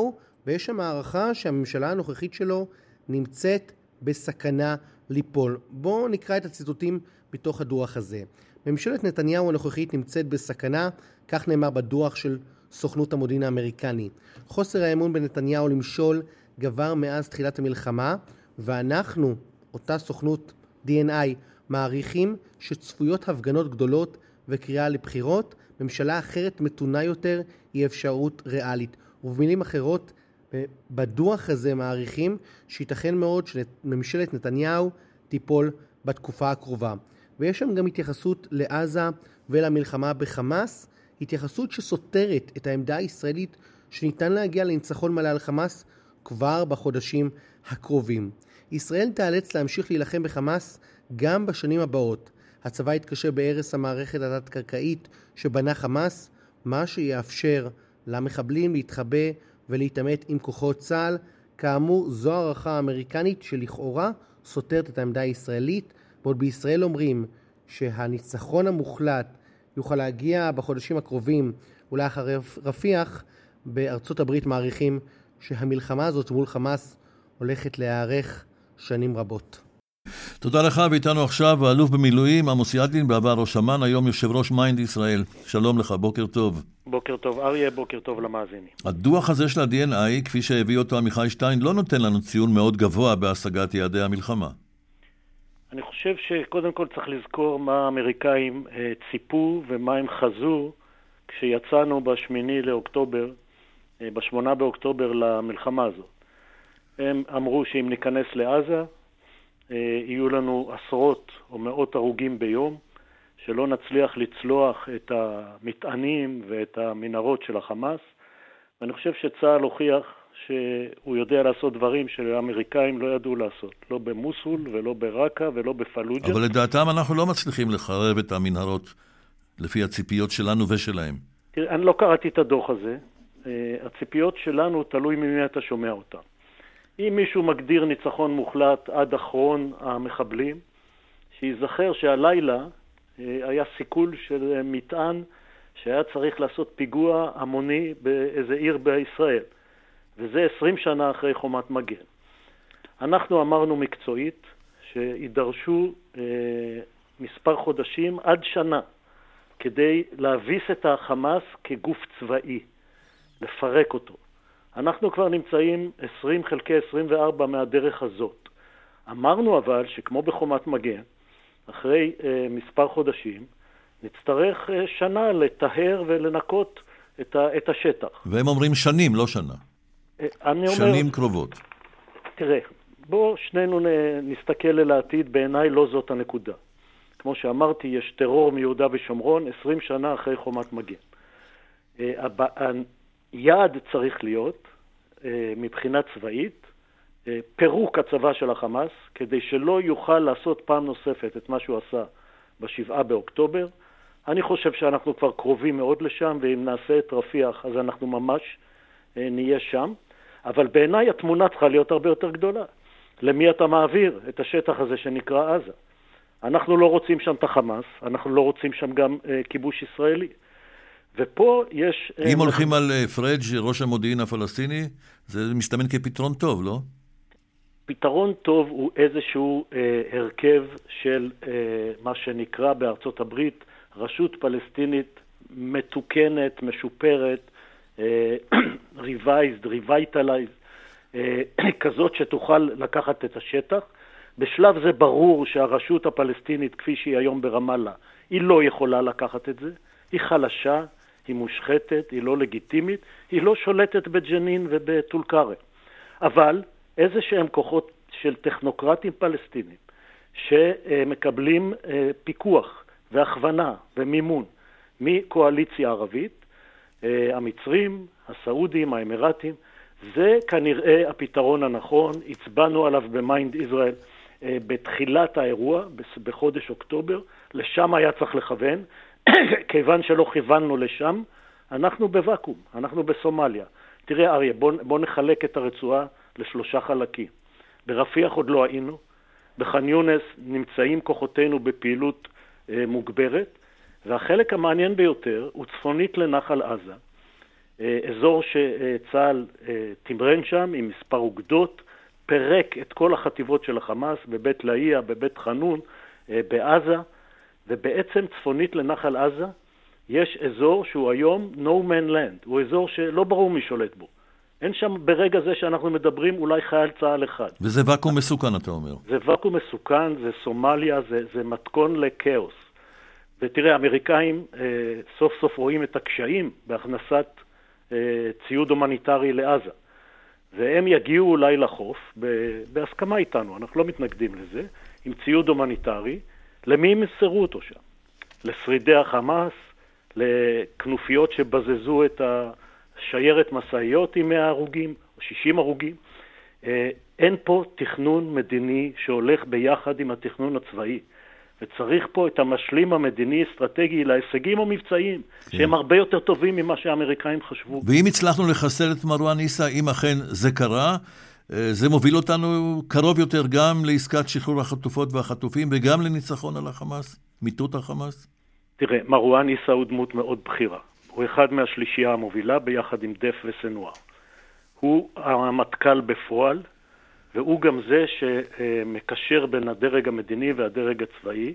ויש שם הערכה שהממשלה הנוכחית שלו נמצאת בסכנה ליפול. בואו נקרא את הציטוטים בתוך הדוח הזה. ממשלת נתניהו הנוכחית נמצאת בסכנה, כך נאמר בדוח של סוכנות המודיעין האמריקני. חוסר האמון בנתניהו למשול גבר מאז תחילת המלחמה, ואנחנו, אותה סוכנות D&I, מעריכים שצפויות הפגנות גדולות וקריאה לבחירות. ממשלה אחרת מתונה יותר היא אפשרות ריאלית. ובמילים אחרות, בדוח הזה מעריכים שייתכן מאוד שממשלת נתניהו תיפול בתקופה הקרובה. ויש שם גם התייחסות לעזה ולמלחמה בחמאס, התייחסות שסותרת את העמדה הישראלית שניתן להגיע לניצחון מלא על חמאס כבר בחודשים הקרובים. ישראל תיאלץ להמשיך להילחם בחמאס גם בשנים הבאות. הצבא יתקשה בהרס המערכת התת-קרקעית שבנה חמאס, מה שיאפשר למחבלים להתחבא ולהתעמת עם כוחות צה"ל. כאמור, זו הערכה האמריקנית שלכאורה סותרת את העמדה הישראלית, בעוד בישראל אומרים שהניצחון המוחלט יוכל להגיע בחודשים הקרובים ולאחר רפיח. בארצות הברית מעריכים שהמלחמה הזאת מול חמאס הולכת להיארך שנים רבות. תודה לך, ואיתנו עכשיו האלוף במילואים עמוס ידלין, בעבר ראש אמ"ן, היום יושב ראש מיינד ישראל. שלום לך, בוקר טוב. בוקר טוב אריה, בוקר טוב למאזינים. הדוח הזה של ה-D&I, כפי שהביא אותו עמיחי שטיין, לא נותן לנו ציון מאוד גבוה בהשגת יעדי המלחמה. אני חושב שקודם כל צריך לזכור מה האמריקאים ציפו ומה הם חזו כשיצאנו ב8 באוקטובר למלחמה הזאת. הם אמרו שאם ניכנס לעזה יהיו לנו עשרות או מאות הרוגים ביום, שלא נצליח לצלוח את המטענים ואת המנהרות של החמאס. ואני חושב שצה"ל הוכיח שהוא יודע לעשות דברים שהאמריקאים לא ידעו לעשות, לא במוסול ולא ברקה ולא בפלוג'ה. אבל לדעתם אנחנו לא מצליחים לחרב את המנהרות לפי הציפיות שלנו ושלהם. תראה, אני לא קראתי את הדוח הזה. הציפיות שלנו תלוי ממי אתה שומע אותם. אם מישהו מגדיר ניצחון מוחלט עד אחרון המחבלים, שיזכר שהלילה היה סיכול של מטען שהיה צריך לעשות פיגוע המוני באיזה עיר בישראל. וזה 20 שנה אחרי חומת מגן. אנחנו אמרנו מקצועית שידרשו מספר חודשים עד שנה כדי להביס את החמאס כגוף צבאי, לפרק אותו. אנחנו כבר נמצאים 20/24 מהדרך הזאת. אמרנו אבל שכמו בחומת מגן, אחרי מספר חודשים, נצטרך שנה לטהר ולנקות את השטח. והם אומרים שנים, לא שנה. שנים קרובות. תראה, בוא שנינו נסתכל אל העתיד, בעיניי לא זאת הנקודה. כמו שאמרתי, יש טרור מיהודה ושומרון 20 שנה אחרי חומת מגן. היעד צריך להיות, מבחינה צבאית, פירוק הצבא של החמאס, כדי שלא יוכל לעשות פעם נוספת את מה שהוא עשה ב7 באוקטובר. אני חושב שאנחנו כבר קרובים מאוד לשם, ואם נעשה את רפיח, אז אנחנו ממש נהיה שם. אבל בעיניי התמונה צריכה להיות הרבה יותר גדולה. למי אתה מעביר את השטח הזה שנקרא עזה? אנחנו לא רוצים שם את החמאס, אנחנו לא רוצים שם גם כיבוש ישראלי. ופה יש... אם הולכים על פרג' ראש המודיעין הפלסטיני, זה מסתמן כפתרון טוב, לא? פתרון טוב הוא איזשהו הרכב של מה שנקרא בארצות הברית רשות פלסטינית מתוקנת, משופרת, revitalized, כזאת שתוכל לקחת את השטח. בשלב זה ברור שהרשות הפלסטינית כפי שהיא היום ברמאללה, היא לא יכולה לקחת את זה, היא חלשה, היא מושחתת, היא לא לגיטימית, היא לא שולטת בג'נין ובטול כרם. אבל איזה שהם כוחות של טכנוקרטים פלסטינים שמקבלים פיקוח והכוונה ומימון מקואליציה ערבית, המצרים, הסעודים, האמרטים, זה כנראה הפתרון הנכון. הצבענו עליו במיינד ישראל בתחילת האירוע, בחודש אוקטובר, לשם היה צריך לכוון, כיוון שלא כיוונו לשם, אנחנו בוואקום, אנחנו בסומליה. תראה אריה, בוא נחלק את הרצועה לשלושה חלקים. ברפיח עוד לא היינו, בח'אן יונס נמצאים כוחותינו בפעילות מוגברת, והחלק המעניין ביותר הוא צפונית לנחל עזה. אזור שצה"ל תמרן שם עם מספר אוגדות, פרק את כל החטיבות של החמאס בבית לאיה, בבית חנון, בעזה, ובעצם צפונית לנחל עזה יש אזור שהוא היום no man land, הוא אזור שלא ברור מי שולט בו. אין שם ברגע זה שאנחנו מדברים אולי חייל צה"ל אחד. וזה ואקום מסוכן, אתה אומר. זה ואקום מסוכן, זה סומליה, זה מתכון לקאוס. ותראה, האמריקאים סוף סוף רואים את הקשיים בהכנסת ציוד הומניטרי לעזה. והם יגיעו אולי לחוף, בהסכמה איתנו, אנחנו לא מתנגדים לזה, עם ציוד הומניטרי. למי הם מסרו אותו שם? לשרידי החמאס, לכנופיות שבזזו את השיירת מסעיות עם 100 הרוגים, או 60 הרוגים. אין פה תכנון מדיני שהולך ביחד עם התכנון הצבאי. וצריך פה את המשלים המדיני-אסטרטגי להישגים המבצעיים, שהם הרבה יותר טובים ממה שהאמריקאים חשבו. ואם הצלחנו לחסל את מרואן עיסא, אם אכן זה קרה, זה מוביל אותנו קרוב יותר גם לעסקת שחרור החטופות והחטופים, וגם לניצחון על החמאס, מיטוט החמאס? תראה, מרואן עיסא הוא דמות מאוד בכירה. הוא אחד מהשלישייה המובילה ביחד עם דף וסנואר. הוא המטכ"ל בפועל, והוא גם זה שמקשר בין הדרג המדיני והדרג הצבאי.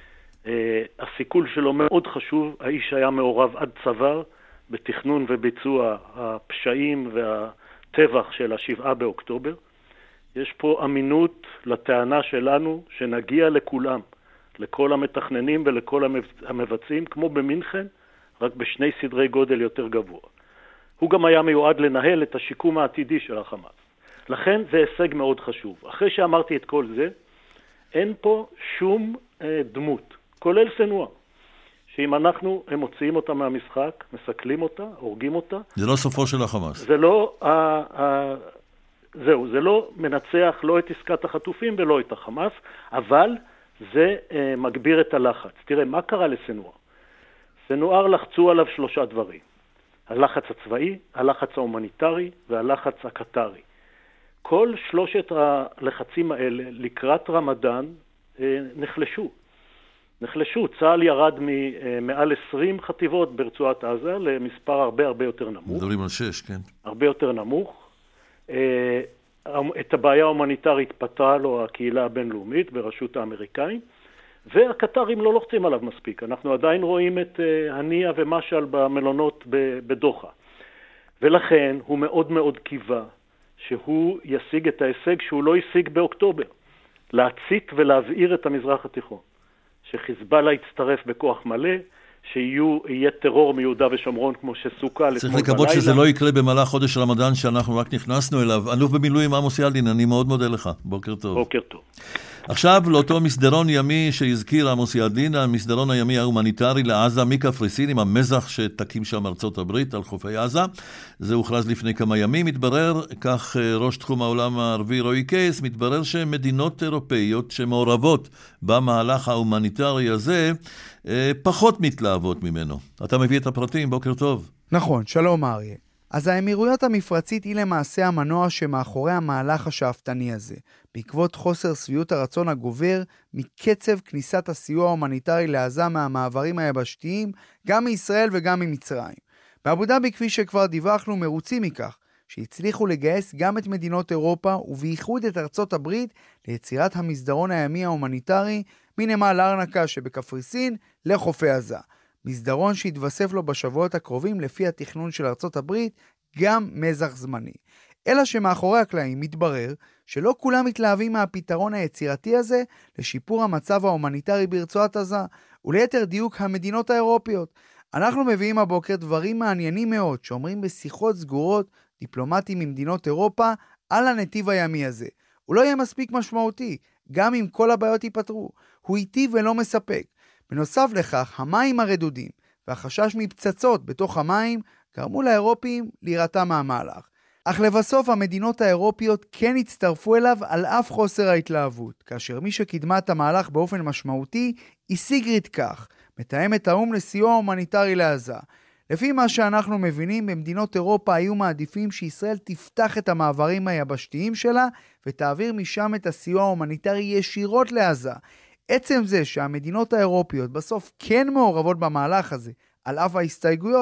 הסיכול שלו מאוד חשוב, האיש היה מעורב עד צוואר בתכנון וביצוע הפשעים והטבח של 7 באוקטובר. יש פה אמינות לטענה שלנו שנגיע לכולם, לכל המתכננים ולכל המבצעים, כמו במינכן, רק בשני סדרי גודל יותר גבוה. הוא גם היה מיועד לנהל את השיקום העתידי של החמאס. לכן זה הישג מאוד חשוב. אחרי שאמרתי את כל זה, אין פה שום דמות, כולל סנואר, שאם הם מוציאים אותה מהמשחק, מסכלים אותה, הורגים אותה. זה לא סופו של החמאס. זה לא, זה לא מנצח לא את עסקת החטופים ולא את החמאס, אבל זה מגביר את הלחץ. תראה, מה קרה לסנואר? סנואר לחצו עליו 3 דברים. הלחץ הצבאי, הלחץ ההומניטרי והלחץ הקטרי. כל 3 הלחצים האלה לקראת רמדאן נחלשו. צה"ל ירד מעל 20 חטיבות ברצועת עזה למספר הרבה יותר נמוך. מדברים על 6, כן. הרבה יותר נמוך. את הבעיה ההומניטרית פתרה לו הקהילה הבינלאומית ברשות האמריקאים, והקטרים לא לוחצים עליו מספיק. אנחנו עדיין רואים את הנייה ומשל במלונות בדוחה. ולכן הוא מאוד מאוד קיווה שהוא ישיג את ההישג שהוא לא השיג באוקטובר. להצית ולהבעיר את המזרח התיכון. שחיזבאללה יצטרף בכוח מלא, שיהיה טרור מיהודה ושומרון כמו שסוכה. צריך לקוות שזה לא יקרה במהלך חודש רמדאן שאנחנו רק נכנסנו אליו. אלוף במילואים עמוס ילדין, אני מאוד מודה לך. בוקר טוב. בוקר טוב. עכשיו לאותו מסדרון ימי שהזכיר עמוס ילדין, המסדרון הימי ההומניטרי לעזה מקפריסין עם המזח שתקים שם ארצות הברית על חופי עזה. זה הוכרז לפני כמה ימים. מתברר, כך ראש תחום העולם הערבי רועי קייס, מתברר שמדינות אירופאיות שמעורבות במהלך ההומניטרי הזה פחות מתלהבות ממנו. אתה מביא את הפרטים, בוקר טוב. נכון, שלום אריה. אז האמירויות המפרצית היא למעשה המנוע שמאחורי המהלך השאפתני הזה, בעקבות חוסר שביעות הרצון הגובר מקצב כניסת הסיוע ההומניטרי לעזה מהמעברים היבשתיים, גם מישראל וגם ממצרים. באבו דאבי, כפי שכבר דיווחנו, מרוצים מכך, שהצליחו לגייס גם את מדינות אירופה ובייחוד את ארצות הברית ליצירת המסדרון הימי ההומניטרי מנמל לארנקה שבקפריסין לחופי עזה. מסדרון שהתווסף לו בשבועות הקרובים לפי התכנון של ארצות הברית גם מזח זמני. אלא שמאחורי הקלעים מתברר שלא כולם מתלהבים מהפתרון היצירתי הזה לשיפור המצב ההומניטרי ברצועת עזה, וליתר דיוק המדינות האירופיות. אנחנו מביאים הבוקר דברים מעניינים מאוד שאומרים בשיחות סגורות דיפלומטיים ממדינות אירופה על הנתיב הימי הזה. הוא לא יהיה מספיק משמעותי, גם אם כל הבעיות ייפתרו. הוא איטי ולא מספק. בנוסף לכך, המים הרדודים והחשש מפצצות בתוך המים גרמו לאירופים להירתע מהמהלך. אך לבסוף המדינות האירופיות כן הצטרפו אליו על אף חוסר ההתלהבות, כאשר מי שקידמה את המהלך באופן משמעותי היא סיגריט כך, מתאמת האו"ם לסיוע הומניטרי לעזה. לפי מה שאנחנו מבינים, במדינות אירופה היו מעדיפים שישראל תפתח את המעברים היבשתיים שלה ותעביר משם את הסיוע ההומניטרי ישירות לעזה. עצם זה שהמדינות האירופיות בסוף כן מעורבות במהלך הזה, על אף ההסתייגויות,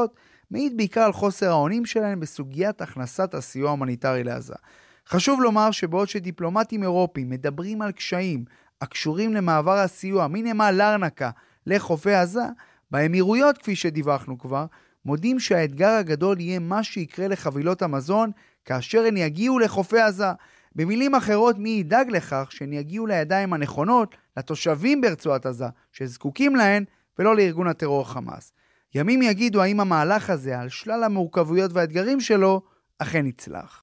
מעיד בעיקר על חוסר האונים שלהן בסוגיית הכנסת הסיוע ההומניטרי לעזה. חשוב לומר שבעוד שדיפלומטים אירופיים מדברים על קשיים הקשורים למעבר הסיוע מנמל לרנקה לחופי עזה, באמירויות, כפי שדיווחנו כבר, מודים שהאתגר הגדול יהיה מה שיקרה לחבילות המזון כאשר הן יגיעו לחופי עזה. במילים אחרות, מי ידאג לכך שהן יגיעו לידיים הנכונות לתושבים ברצועת עזה שזקוקים להן, ולא לארגון הטרור חמאס. ימים יגידו האם המהלך הזה, על שלל המורכבויות והאתגרים שלו, אכן יצלח.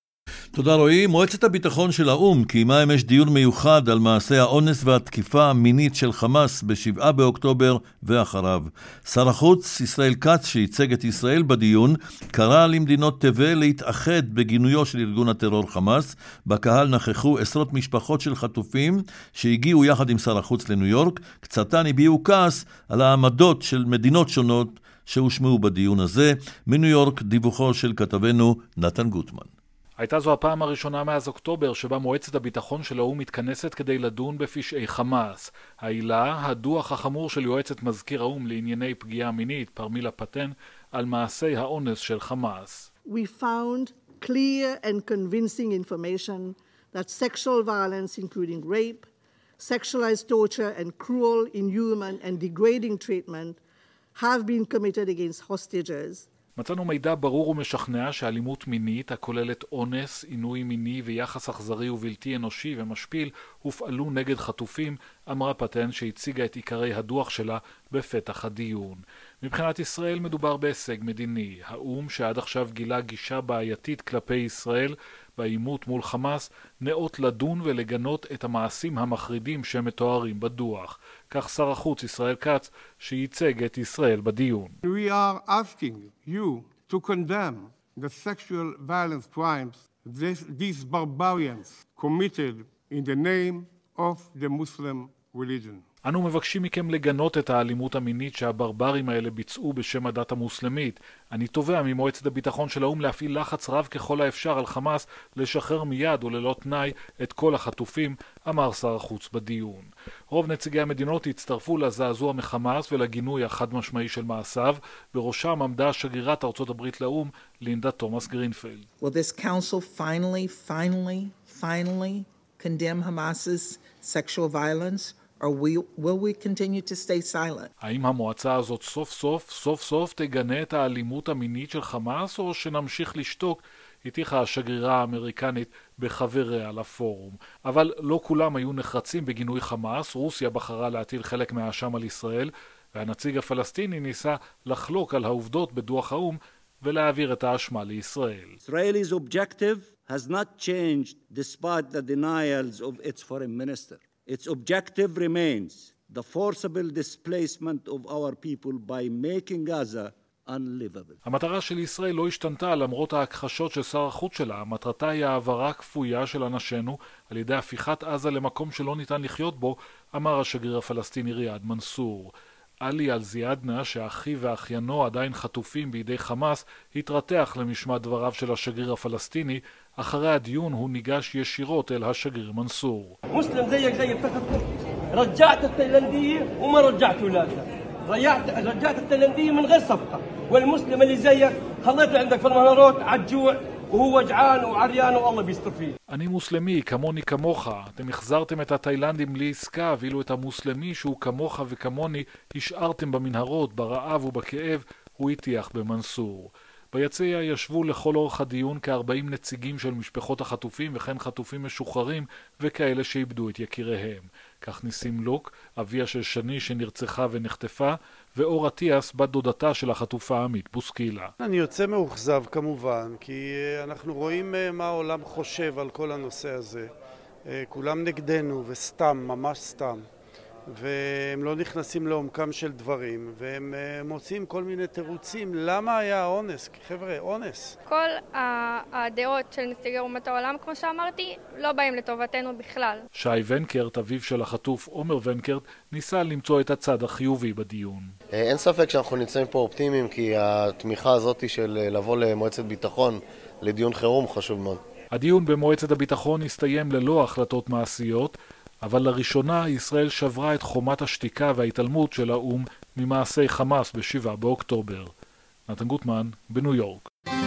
תודה רועי. מועצת הביטחון של האום קיימה אמש דיון מיוחד על מעשי האונס והתקיפה המינית של חמאס ב7 באוקטובר ואחריו. שר החוץ ישראל כץ, שייצג את ישראל בדיון, קרא למדינות תבל להתאחד בגינויו של ארגון הטרור חמאס. בקהל נכחו עשרות משפחות של חטופים שהגיעו יחד עם שר החוץ לניו יורק. קצתן הביעו כעס על העמדות של מדינות שונות שהושמעו בדיון הזה. מניו יורק דיווחו של כתבנו נתן גוטמן. הייתה זו הפעם הראשונה מאז אוקטובר שבה מועצת הביטחון של האו"ם מתכנסת כדי לדון בפשעי חמאס. העילה, הדוח החמור של יועצת מזכיר האו"ם לענייני פגיעה מינית, פרמילה פטן, על מעשי האונס של חמאס. We found clear and convincing information that sexual violence, including rape, sexualized torture and cruel, inhuman and degrading treatment have been committed against hostages. מצאנו מידע ברור ומשכנע שאלימות מינית הכוללת אונס, עינוי מיני ויחס אכזרי ובלתי אנושי ומשפיל הופעלו נגד חטופים, אמרה פטן שהציגה את עיקרי הדוח שלה בפתח הדיון. מבחינת ישראל מדובר בהישג מדיני. האו"ם שעד עכשיו גילה גישה בעייתית כלפי ישראל בעימות מול חמאס, נאות לדון ולגנות את המעשים המחרידים שמתוארים בדוח. כך שר החוץ ישראל כץ שייצג את ישראל בדיון. We are asking you to condemn the sexual violence crimes these barbarians committed in the name of the Muslim religion. אנו מבקשים מכם לגנות את האלימות המינית שהברברים האלה ביצעו בשם הדת המוסלמית. אני תובע ממועצת הביטחון של האו"ם להפעיל לחץ רב ככל האפשר על חמאס לשחרר מיד וללא תנאי את כל החטופים, אמר שר החוץ בדיון. רוב נציגי המדינות הצטרפו לזעזוע מחמאס ולגינוי החד משמעי של מעשיו, בראשם עמדה שגרירת ארצות הברית לאו"ם, לינדה תומאס גרינפלד. Will this council finally condemn Hamas's sexual violence? Or will we continue to stay silent? האם המועצה הזאת סוף סוף תגנה את האלימות המינית של חמאס, או שנמשיך לשתוק? הטיחה השגרירה האמריקנית בחבריה לפורום. אבל לא כולם היו נחרצים בגינוי חמאס. רוסיה בחרה להטיל חלק מהאשם על ישראל, והנציג הפלסטיני ניסה לחלוק על העובדות בדוח האו"ם ולהעביר את האשמה לישראל. Israel's objective has not changed despite the denials of its foreign minister. Its objective remains the forcible displacement of our people by making Gaza unlivable. המטרה של ישראל לא השתנתה למרות ההכחשות של שר החוץ שלה. מטרתה היא העברה כפויה של אנשינו על ידי הפיכת עזה למקום שלא ניתן לחיות בו, אמר השגריר הפלסטיני ריאד מנסור. עלי אל-זיאדנה, שאחיו ואחיינו עדיין חטופים בידי חמאס, התרתח למשמע דבריו של השגריר הפלסטיני. אחרי הדיון הוא ניגש ישירות אל השגריר מנסור. מוסלם זייק זי בטחת رجعت التايلانديه وما رجعت ولادها رجعت التايلانديه من غير صفقه والمسلم اللي زيك خليته عندك في المنارات على الجوع وهو جعان وعريان والله بيستر فيه. אני מוסלמי, כמוני כמוך. אתם החזרתם את התאילנדים בלי עסקה, ואילו את המוסלמי שהוא כמוך וכמוני השארתם במנהרות, ברעב ובכאב, הוא הטיח במנסור. ביציע ישבו לכל אורך הדיון כ-40 נציגים של משפחות החטופים וכן חטופים משוחררים וכאלה שאיבדו את יקיריהם. כך ניסים לוק, אביה של שני שנרצחה ונחטפה, ואור עטיאס, בת דודתה של החטופה עמית בוסקילה. אני יוצא מאוכזב כמובן, כי אנחנו רואים מה העולם חושב על כל הנושא הזה. כולם נגדנו וסתם, ממש סתם. והם לא נכנסים לעומקם של דברים, והם מוצאים כל מיני תירוצים. למה היה אונס? חבר'ה, אונס. כל הדעות של נציגי אומות העולם, כמו שאמרתי, לא באים לטובתנו בכלל. שי ונקרט, אביו של החטוף עומר ונקרט, ניסה למצוא את הצד החיובי בדיון. אין ספק שאנחנו נמצאים פה אופטימיים, כי התמיכה הזאת של לבוא למועצת ביטחון לדיון חירום חשוב מאוד. הדיון במועצת הביטחון הסתיים ללא החלטות מעשיות, אבל לראשונה ישראל שברה את חומת השתיקה וההתעלמות של האו"ם ממעשי חמאס ב7 באוקטובר. נתן גוטמן בניו יורק.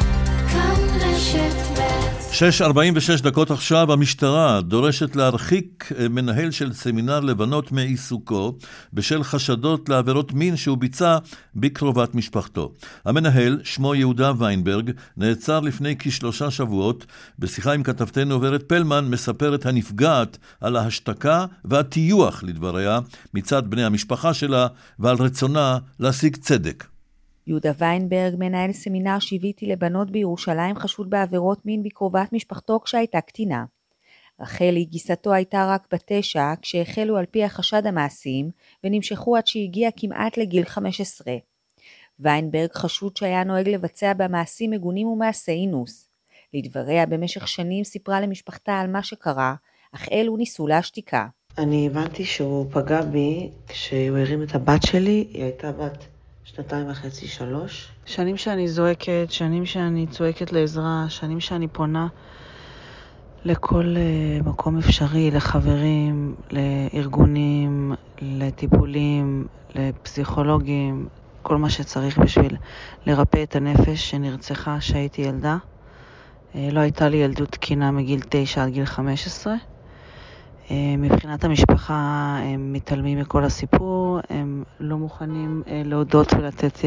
6:46 דקות עכשיו. המשטרה דורשת להרחיק מנהל של סמינר לבנות מעיסוקו בשל חשדות לעבירות מין שהוא ביצע בקרובת משפחתו. המנהל, שמו יהודה ויינברג, נעצר לפני כ3 שבועות. בשיחה עם כתבתנו ורד פלמן מספרת הנפגעת על ההשתקה והטיוח לדבריה מצד בני המשפחה שלה ועל רצונה להשיג צדק. יהודה ויינברג, מנהל סמינר שיוויתי לבנות בירושלים, חשוד בעבירות מין בקרובת משפחתו כשהייתה קטינה. רחלי, גיסתו, הייתה רק בת 9 כשהחלו על פי החשד המעשים ונמשכו עד שהגיע כמעט לגיל 15. ויינברג חשוד שהיה נוהג לבצע במעשים מגונים ומעשי אינוס. לדבריה, במשך שנים סיפרה למשפחתה על מה שקרה, אך אלו ניסו להשתיקה. אני הבנתי שהוא פגע בי כשהוא הרים את הבת שלי, היא הייתה בת 2.5-3. שנים שאני זועקת, שנים שאני צועקת לעזרה, שנים שאני פונה לכל מקום אפשרי, לחברים, לארגונים, לטיפולים, לפסיכולוגים, כל מה שצריך בשביל לרפא את הנפש שנרצחה שהייתי ילדה. לא הייתה לי ילדות תקינה מגיל 9 עד גיל 15. מבחינת המשפחה הם מתעלמים מכל הסיפור, הם לא מוכנים להודות ולתת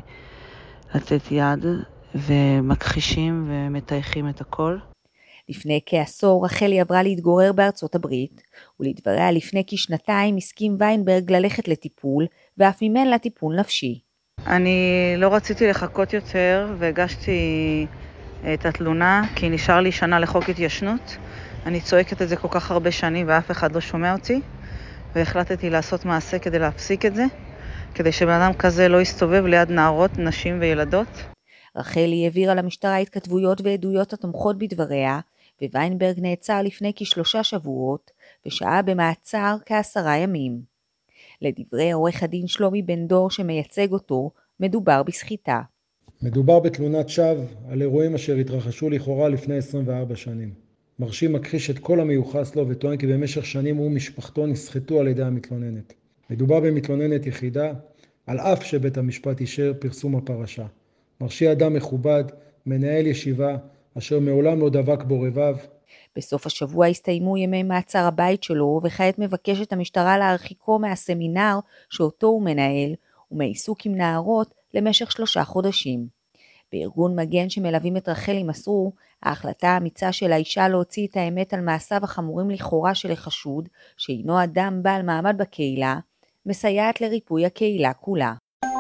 יד, ומכחישים ומתייחים את הכל. לפני כעשור רחלי עברה להתגורר בארצות הברית, ולדבריה לפני כ2 הסכים ויינברג ללכת לטיפול, ואף מימן לה טיפול נפשי. אני לא רציתי לחכות יותר, והגשתי את התלונה, כי נשאר לי שנה לחוק התיישנות. אני צועקת את זה כל כך הרבה שנים ואף אחד לא שומע אותי, והחלטתי לעשות מעשה כדי להפסיק את זה, כדי שבן אדם כזה לא יסתובב ליד נערות, נשים וילדות. רחלי העבירה למשטרה התכתבויות ועדויות התומכות בדבריה, וויינברג נעצר לפני כ3 שבועות, ושהה במעצר כ10 ימים. לדברי עורך הדין שלומי בן דור שמייצג אותו, מדובר בסחיטה. מדובר בתלונת שווא על אירועים אשר התרחשו לכאורה לפני 24 שנים. מרשים מכחיש את כל המיוחס לו וטוען כי במשך שנים הוא ומשפחתו נסחטו על ידי המתלוננת. מדובר במתלוננת יחידה, על אף שבית המשפט אישר פרסום הפרשה. מרשי אדם מכובד, מנהל ישיבה, אשר מעולם לא דבק בו רבב. בסוף השבוע הסתיימו ימי מעצר הבית שלו, וכעת מבקשת המשטרה להרחיקו מהסמינר שאותו הוא מנהל, ומעיסוק עם נערות למשך 3 חודשים. בארגון מגן שמלווים את רחלי מסרו, ההחלטה האמיצה של האישה להוציא את האמת על מעשיו החמורים לכאורה של החשוד, שהינו אדם בעל מעמד בקהילה, מסייעת לריפוי הקהילה כולה.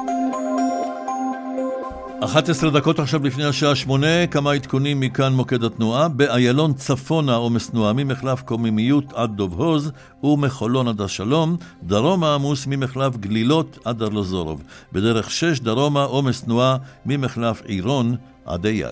11 דקות עכשיו לפני השעה 8, כמה עדכונים מכאן מוקד התנועה. באיילון צפונה עומס תנועה ממחלף קוממיות עד דוב הוז ומחולון עד השלום, דרומה עמוס ממחלף גלילות עד ארלוזורוב. בדרך 6 דרומה עומס תנועה ממחלף עירון עד אייל.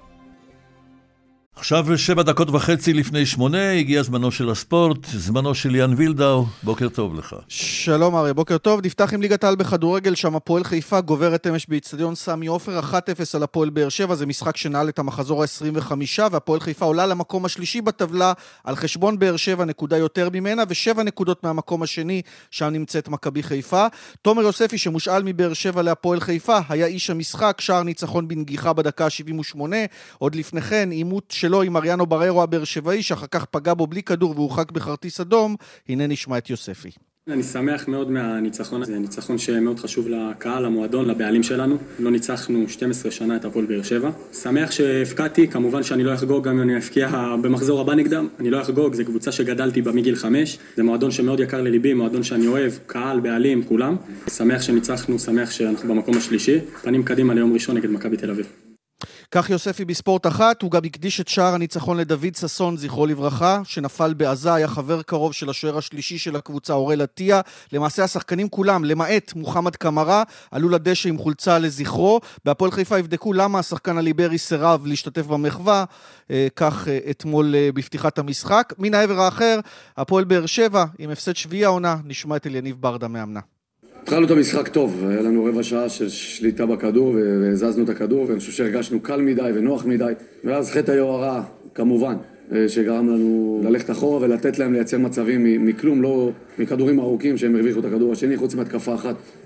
עכשיו 7:30 לפני 8, הגיע זמנו של הספורט, זמנו של יאן וילדאו. בוקר טוב לך. שלום אריה, בוקר טוב. נפתח עם ליגת העל בכדורגל, שם הפועל חיפה גוברת אמש באצטדיון סמי עופר 1-0 על הפועל באר שבע. זה משחק שנעל את המחזור ה-25, והפועל חיפה עולה למקום השלישי בטבלה על חשבון באר שבע, נקודה יותר ממנה, ו7 נקודות מהמקום השני, שם נמצאת מכבי חיפה. תומר יוספי שמושאל מבאר שבע להפועל חיפה היה איש המשחק, שער ניצחון בנגיחה בדקה 78. עוד לפני כן עימות שלו עם מריאנו בררו הבאר שבעי, שאחר כך פגע בו בלי כדור והורחק בכרטיס אדום. הנה נשמע את יוספי. אני שמח מאוד מהניצחון הזה, ניצחון שמאוד חשוב לקהל, למועדון, לבעלים שלנו. לא ניצחנו 12 שנה את הפועל באר שבע. שמח שהפקעתי, כמובן שאני לא אחגוג גם אם אני אפקיע במחזור הבא נגדם. אני לא אחגוג, זה קבוצה שגדלתי בה מגיל 5. זה מועדון שמאוד יקר לליבי, מועדון שאני אוהב, קהל, בעלים, כולם. שמח שניצחנו, שמח שאנחנו במקום השלישי. פנים קדימה ליום ראשון נגד מכבי תל אביב. כך יוספי בספורט 1, הוא גם הקדיש את שער הניצחון לדוד ססון, זכרו לברכה, שנפל בעזה, היה חבר קרוב של השוער השלישי של הקבוצה, אורל עטיה. למעשה השחקנים כולם, למעט מוחמד קמרה, עלו לדשא עם חולצה לזכרו. בהפועל חיפה יבדקו למה השחקן הליברי סירב להשתתף במחווה, כך אתמול בפתיחת המשחק. מן העבר האחר, הפועל באר שבע עם הפסד שביעי העונה, נשמע את אליניב ברדה מאמנה. התחלנו את המשחק טוב, היה לנו רבע שעה של שליטה בכדור והזזנו את הכדור, ואני חושב שהרגשנו קל מדי ונוח מדי, ואז חטא היוהרה כמובן, שגרם לנו ללכת אחורה ולתת להם לייצר מצבים מכלום, לא מכדורים ארוכים שהם הרוויחו את הכדור השני, חוץ מהתקפה אחת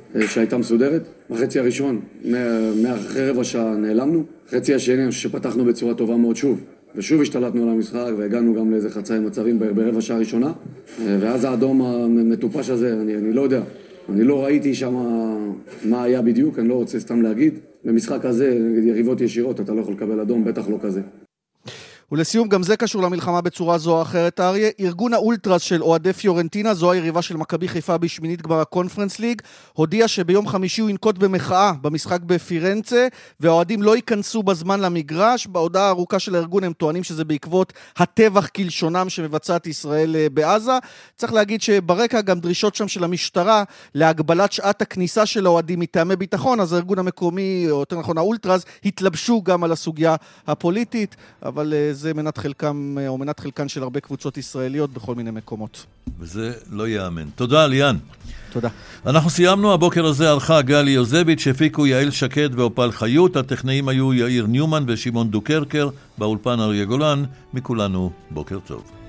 שהייתה מסודרת. בחצי הראשון, מאחרי רבע שעה נעלמנו. חצי השני שפתחנו בצורה טובה מאוד שוב. ושוב השתלטנו על המשחק והגענו גם לאיזה חצאי מצבים ברבע שעה הראשונה. ואז האדום המטופש הזה, אני לא יודע. אני לא ראיתי שם מה היה בדיוק, אני לא רוצה סתם להגיד. במשחק הזה, נגד יריבות ישירות, אתה לא יכול לקבל אדום, בטח לא כזה. ולסיום, גם זה קשור למלחמה בצורה זו או אחרת, אריה. ארגון האולטרס של אוהדי פיורנטינה, זו היריבה של מכבי חיפה בשמינית גמר הקונפרנס ליג, הודיע שביום חמישי הוא ינקוט במחאה במשחק בפירנצה, והאוהדים לא ייכנסו בזמן למגרש. בהודעה הארוכה של הארגון הם טוענים שזה בעקבות הטבח כלשונם שמבצעת ישראל בעזה. צריך להגיד שברקע גם דרישות שם של המשטרה להגבלת שעת הכניסה של האוהדים מטעמי ביטחון, אז הארגון המקומי, או יותר נכון האולטרס, התלבשו גם על הסוגיה הפוליטית, אבל זה מנת חלקם, או מנת חלקן של הרבה קבוצות ישראליות בכל מיני מקומות. וזה לא יאמן. תודה, ליאן. תודה. אנחנו סיימנו, הבוקר הזה ערכה גלי יוזביץ', שהפיקו יעל שקד ואופל חיות, הטכנאים היו יאיר ניומן ושמעון דוקרקר, באולפן אריה גולן, מכולנו בוקר טוב.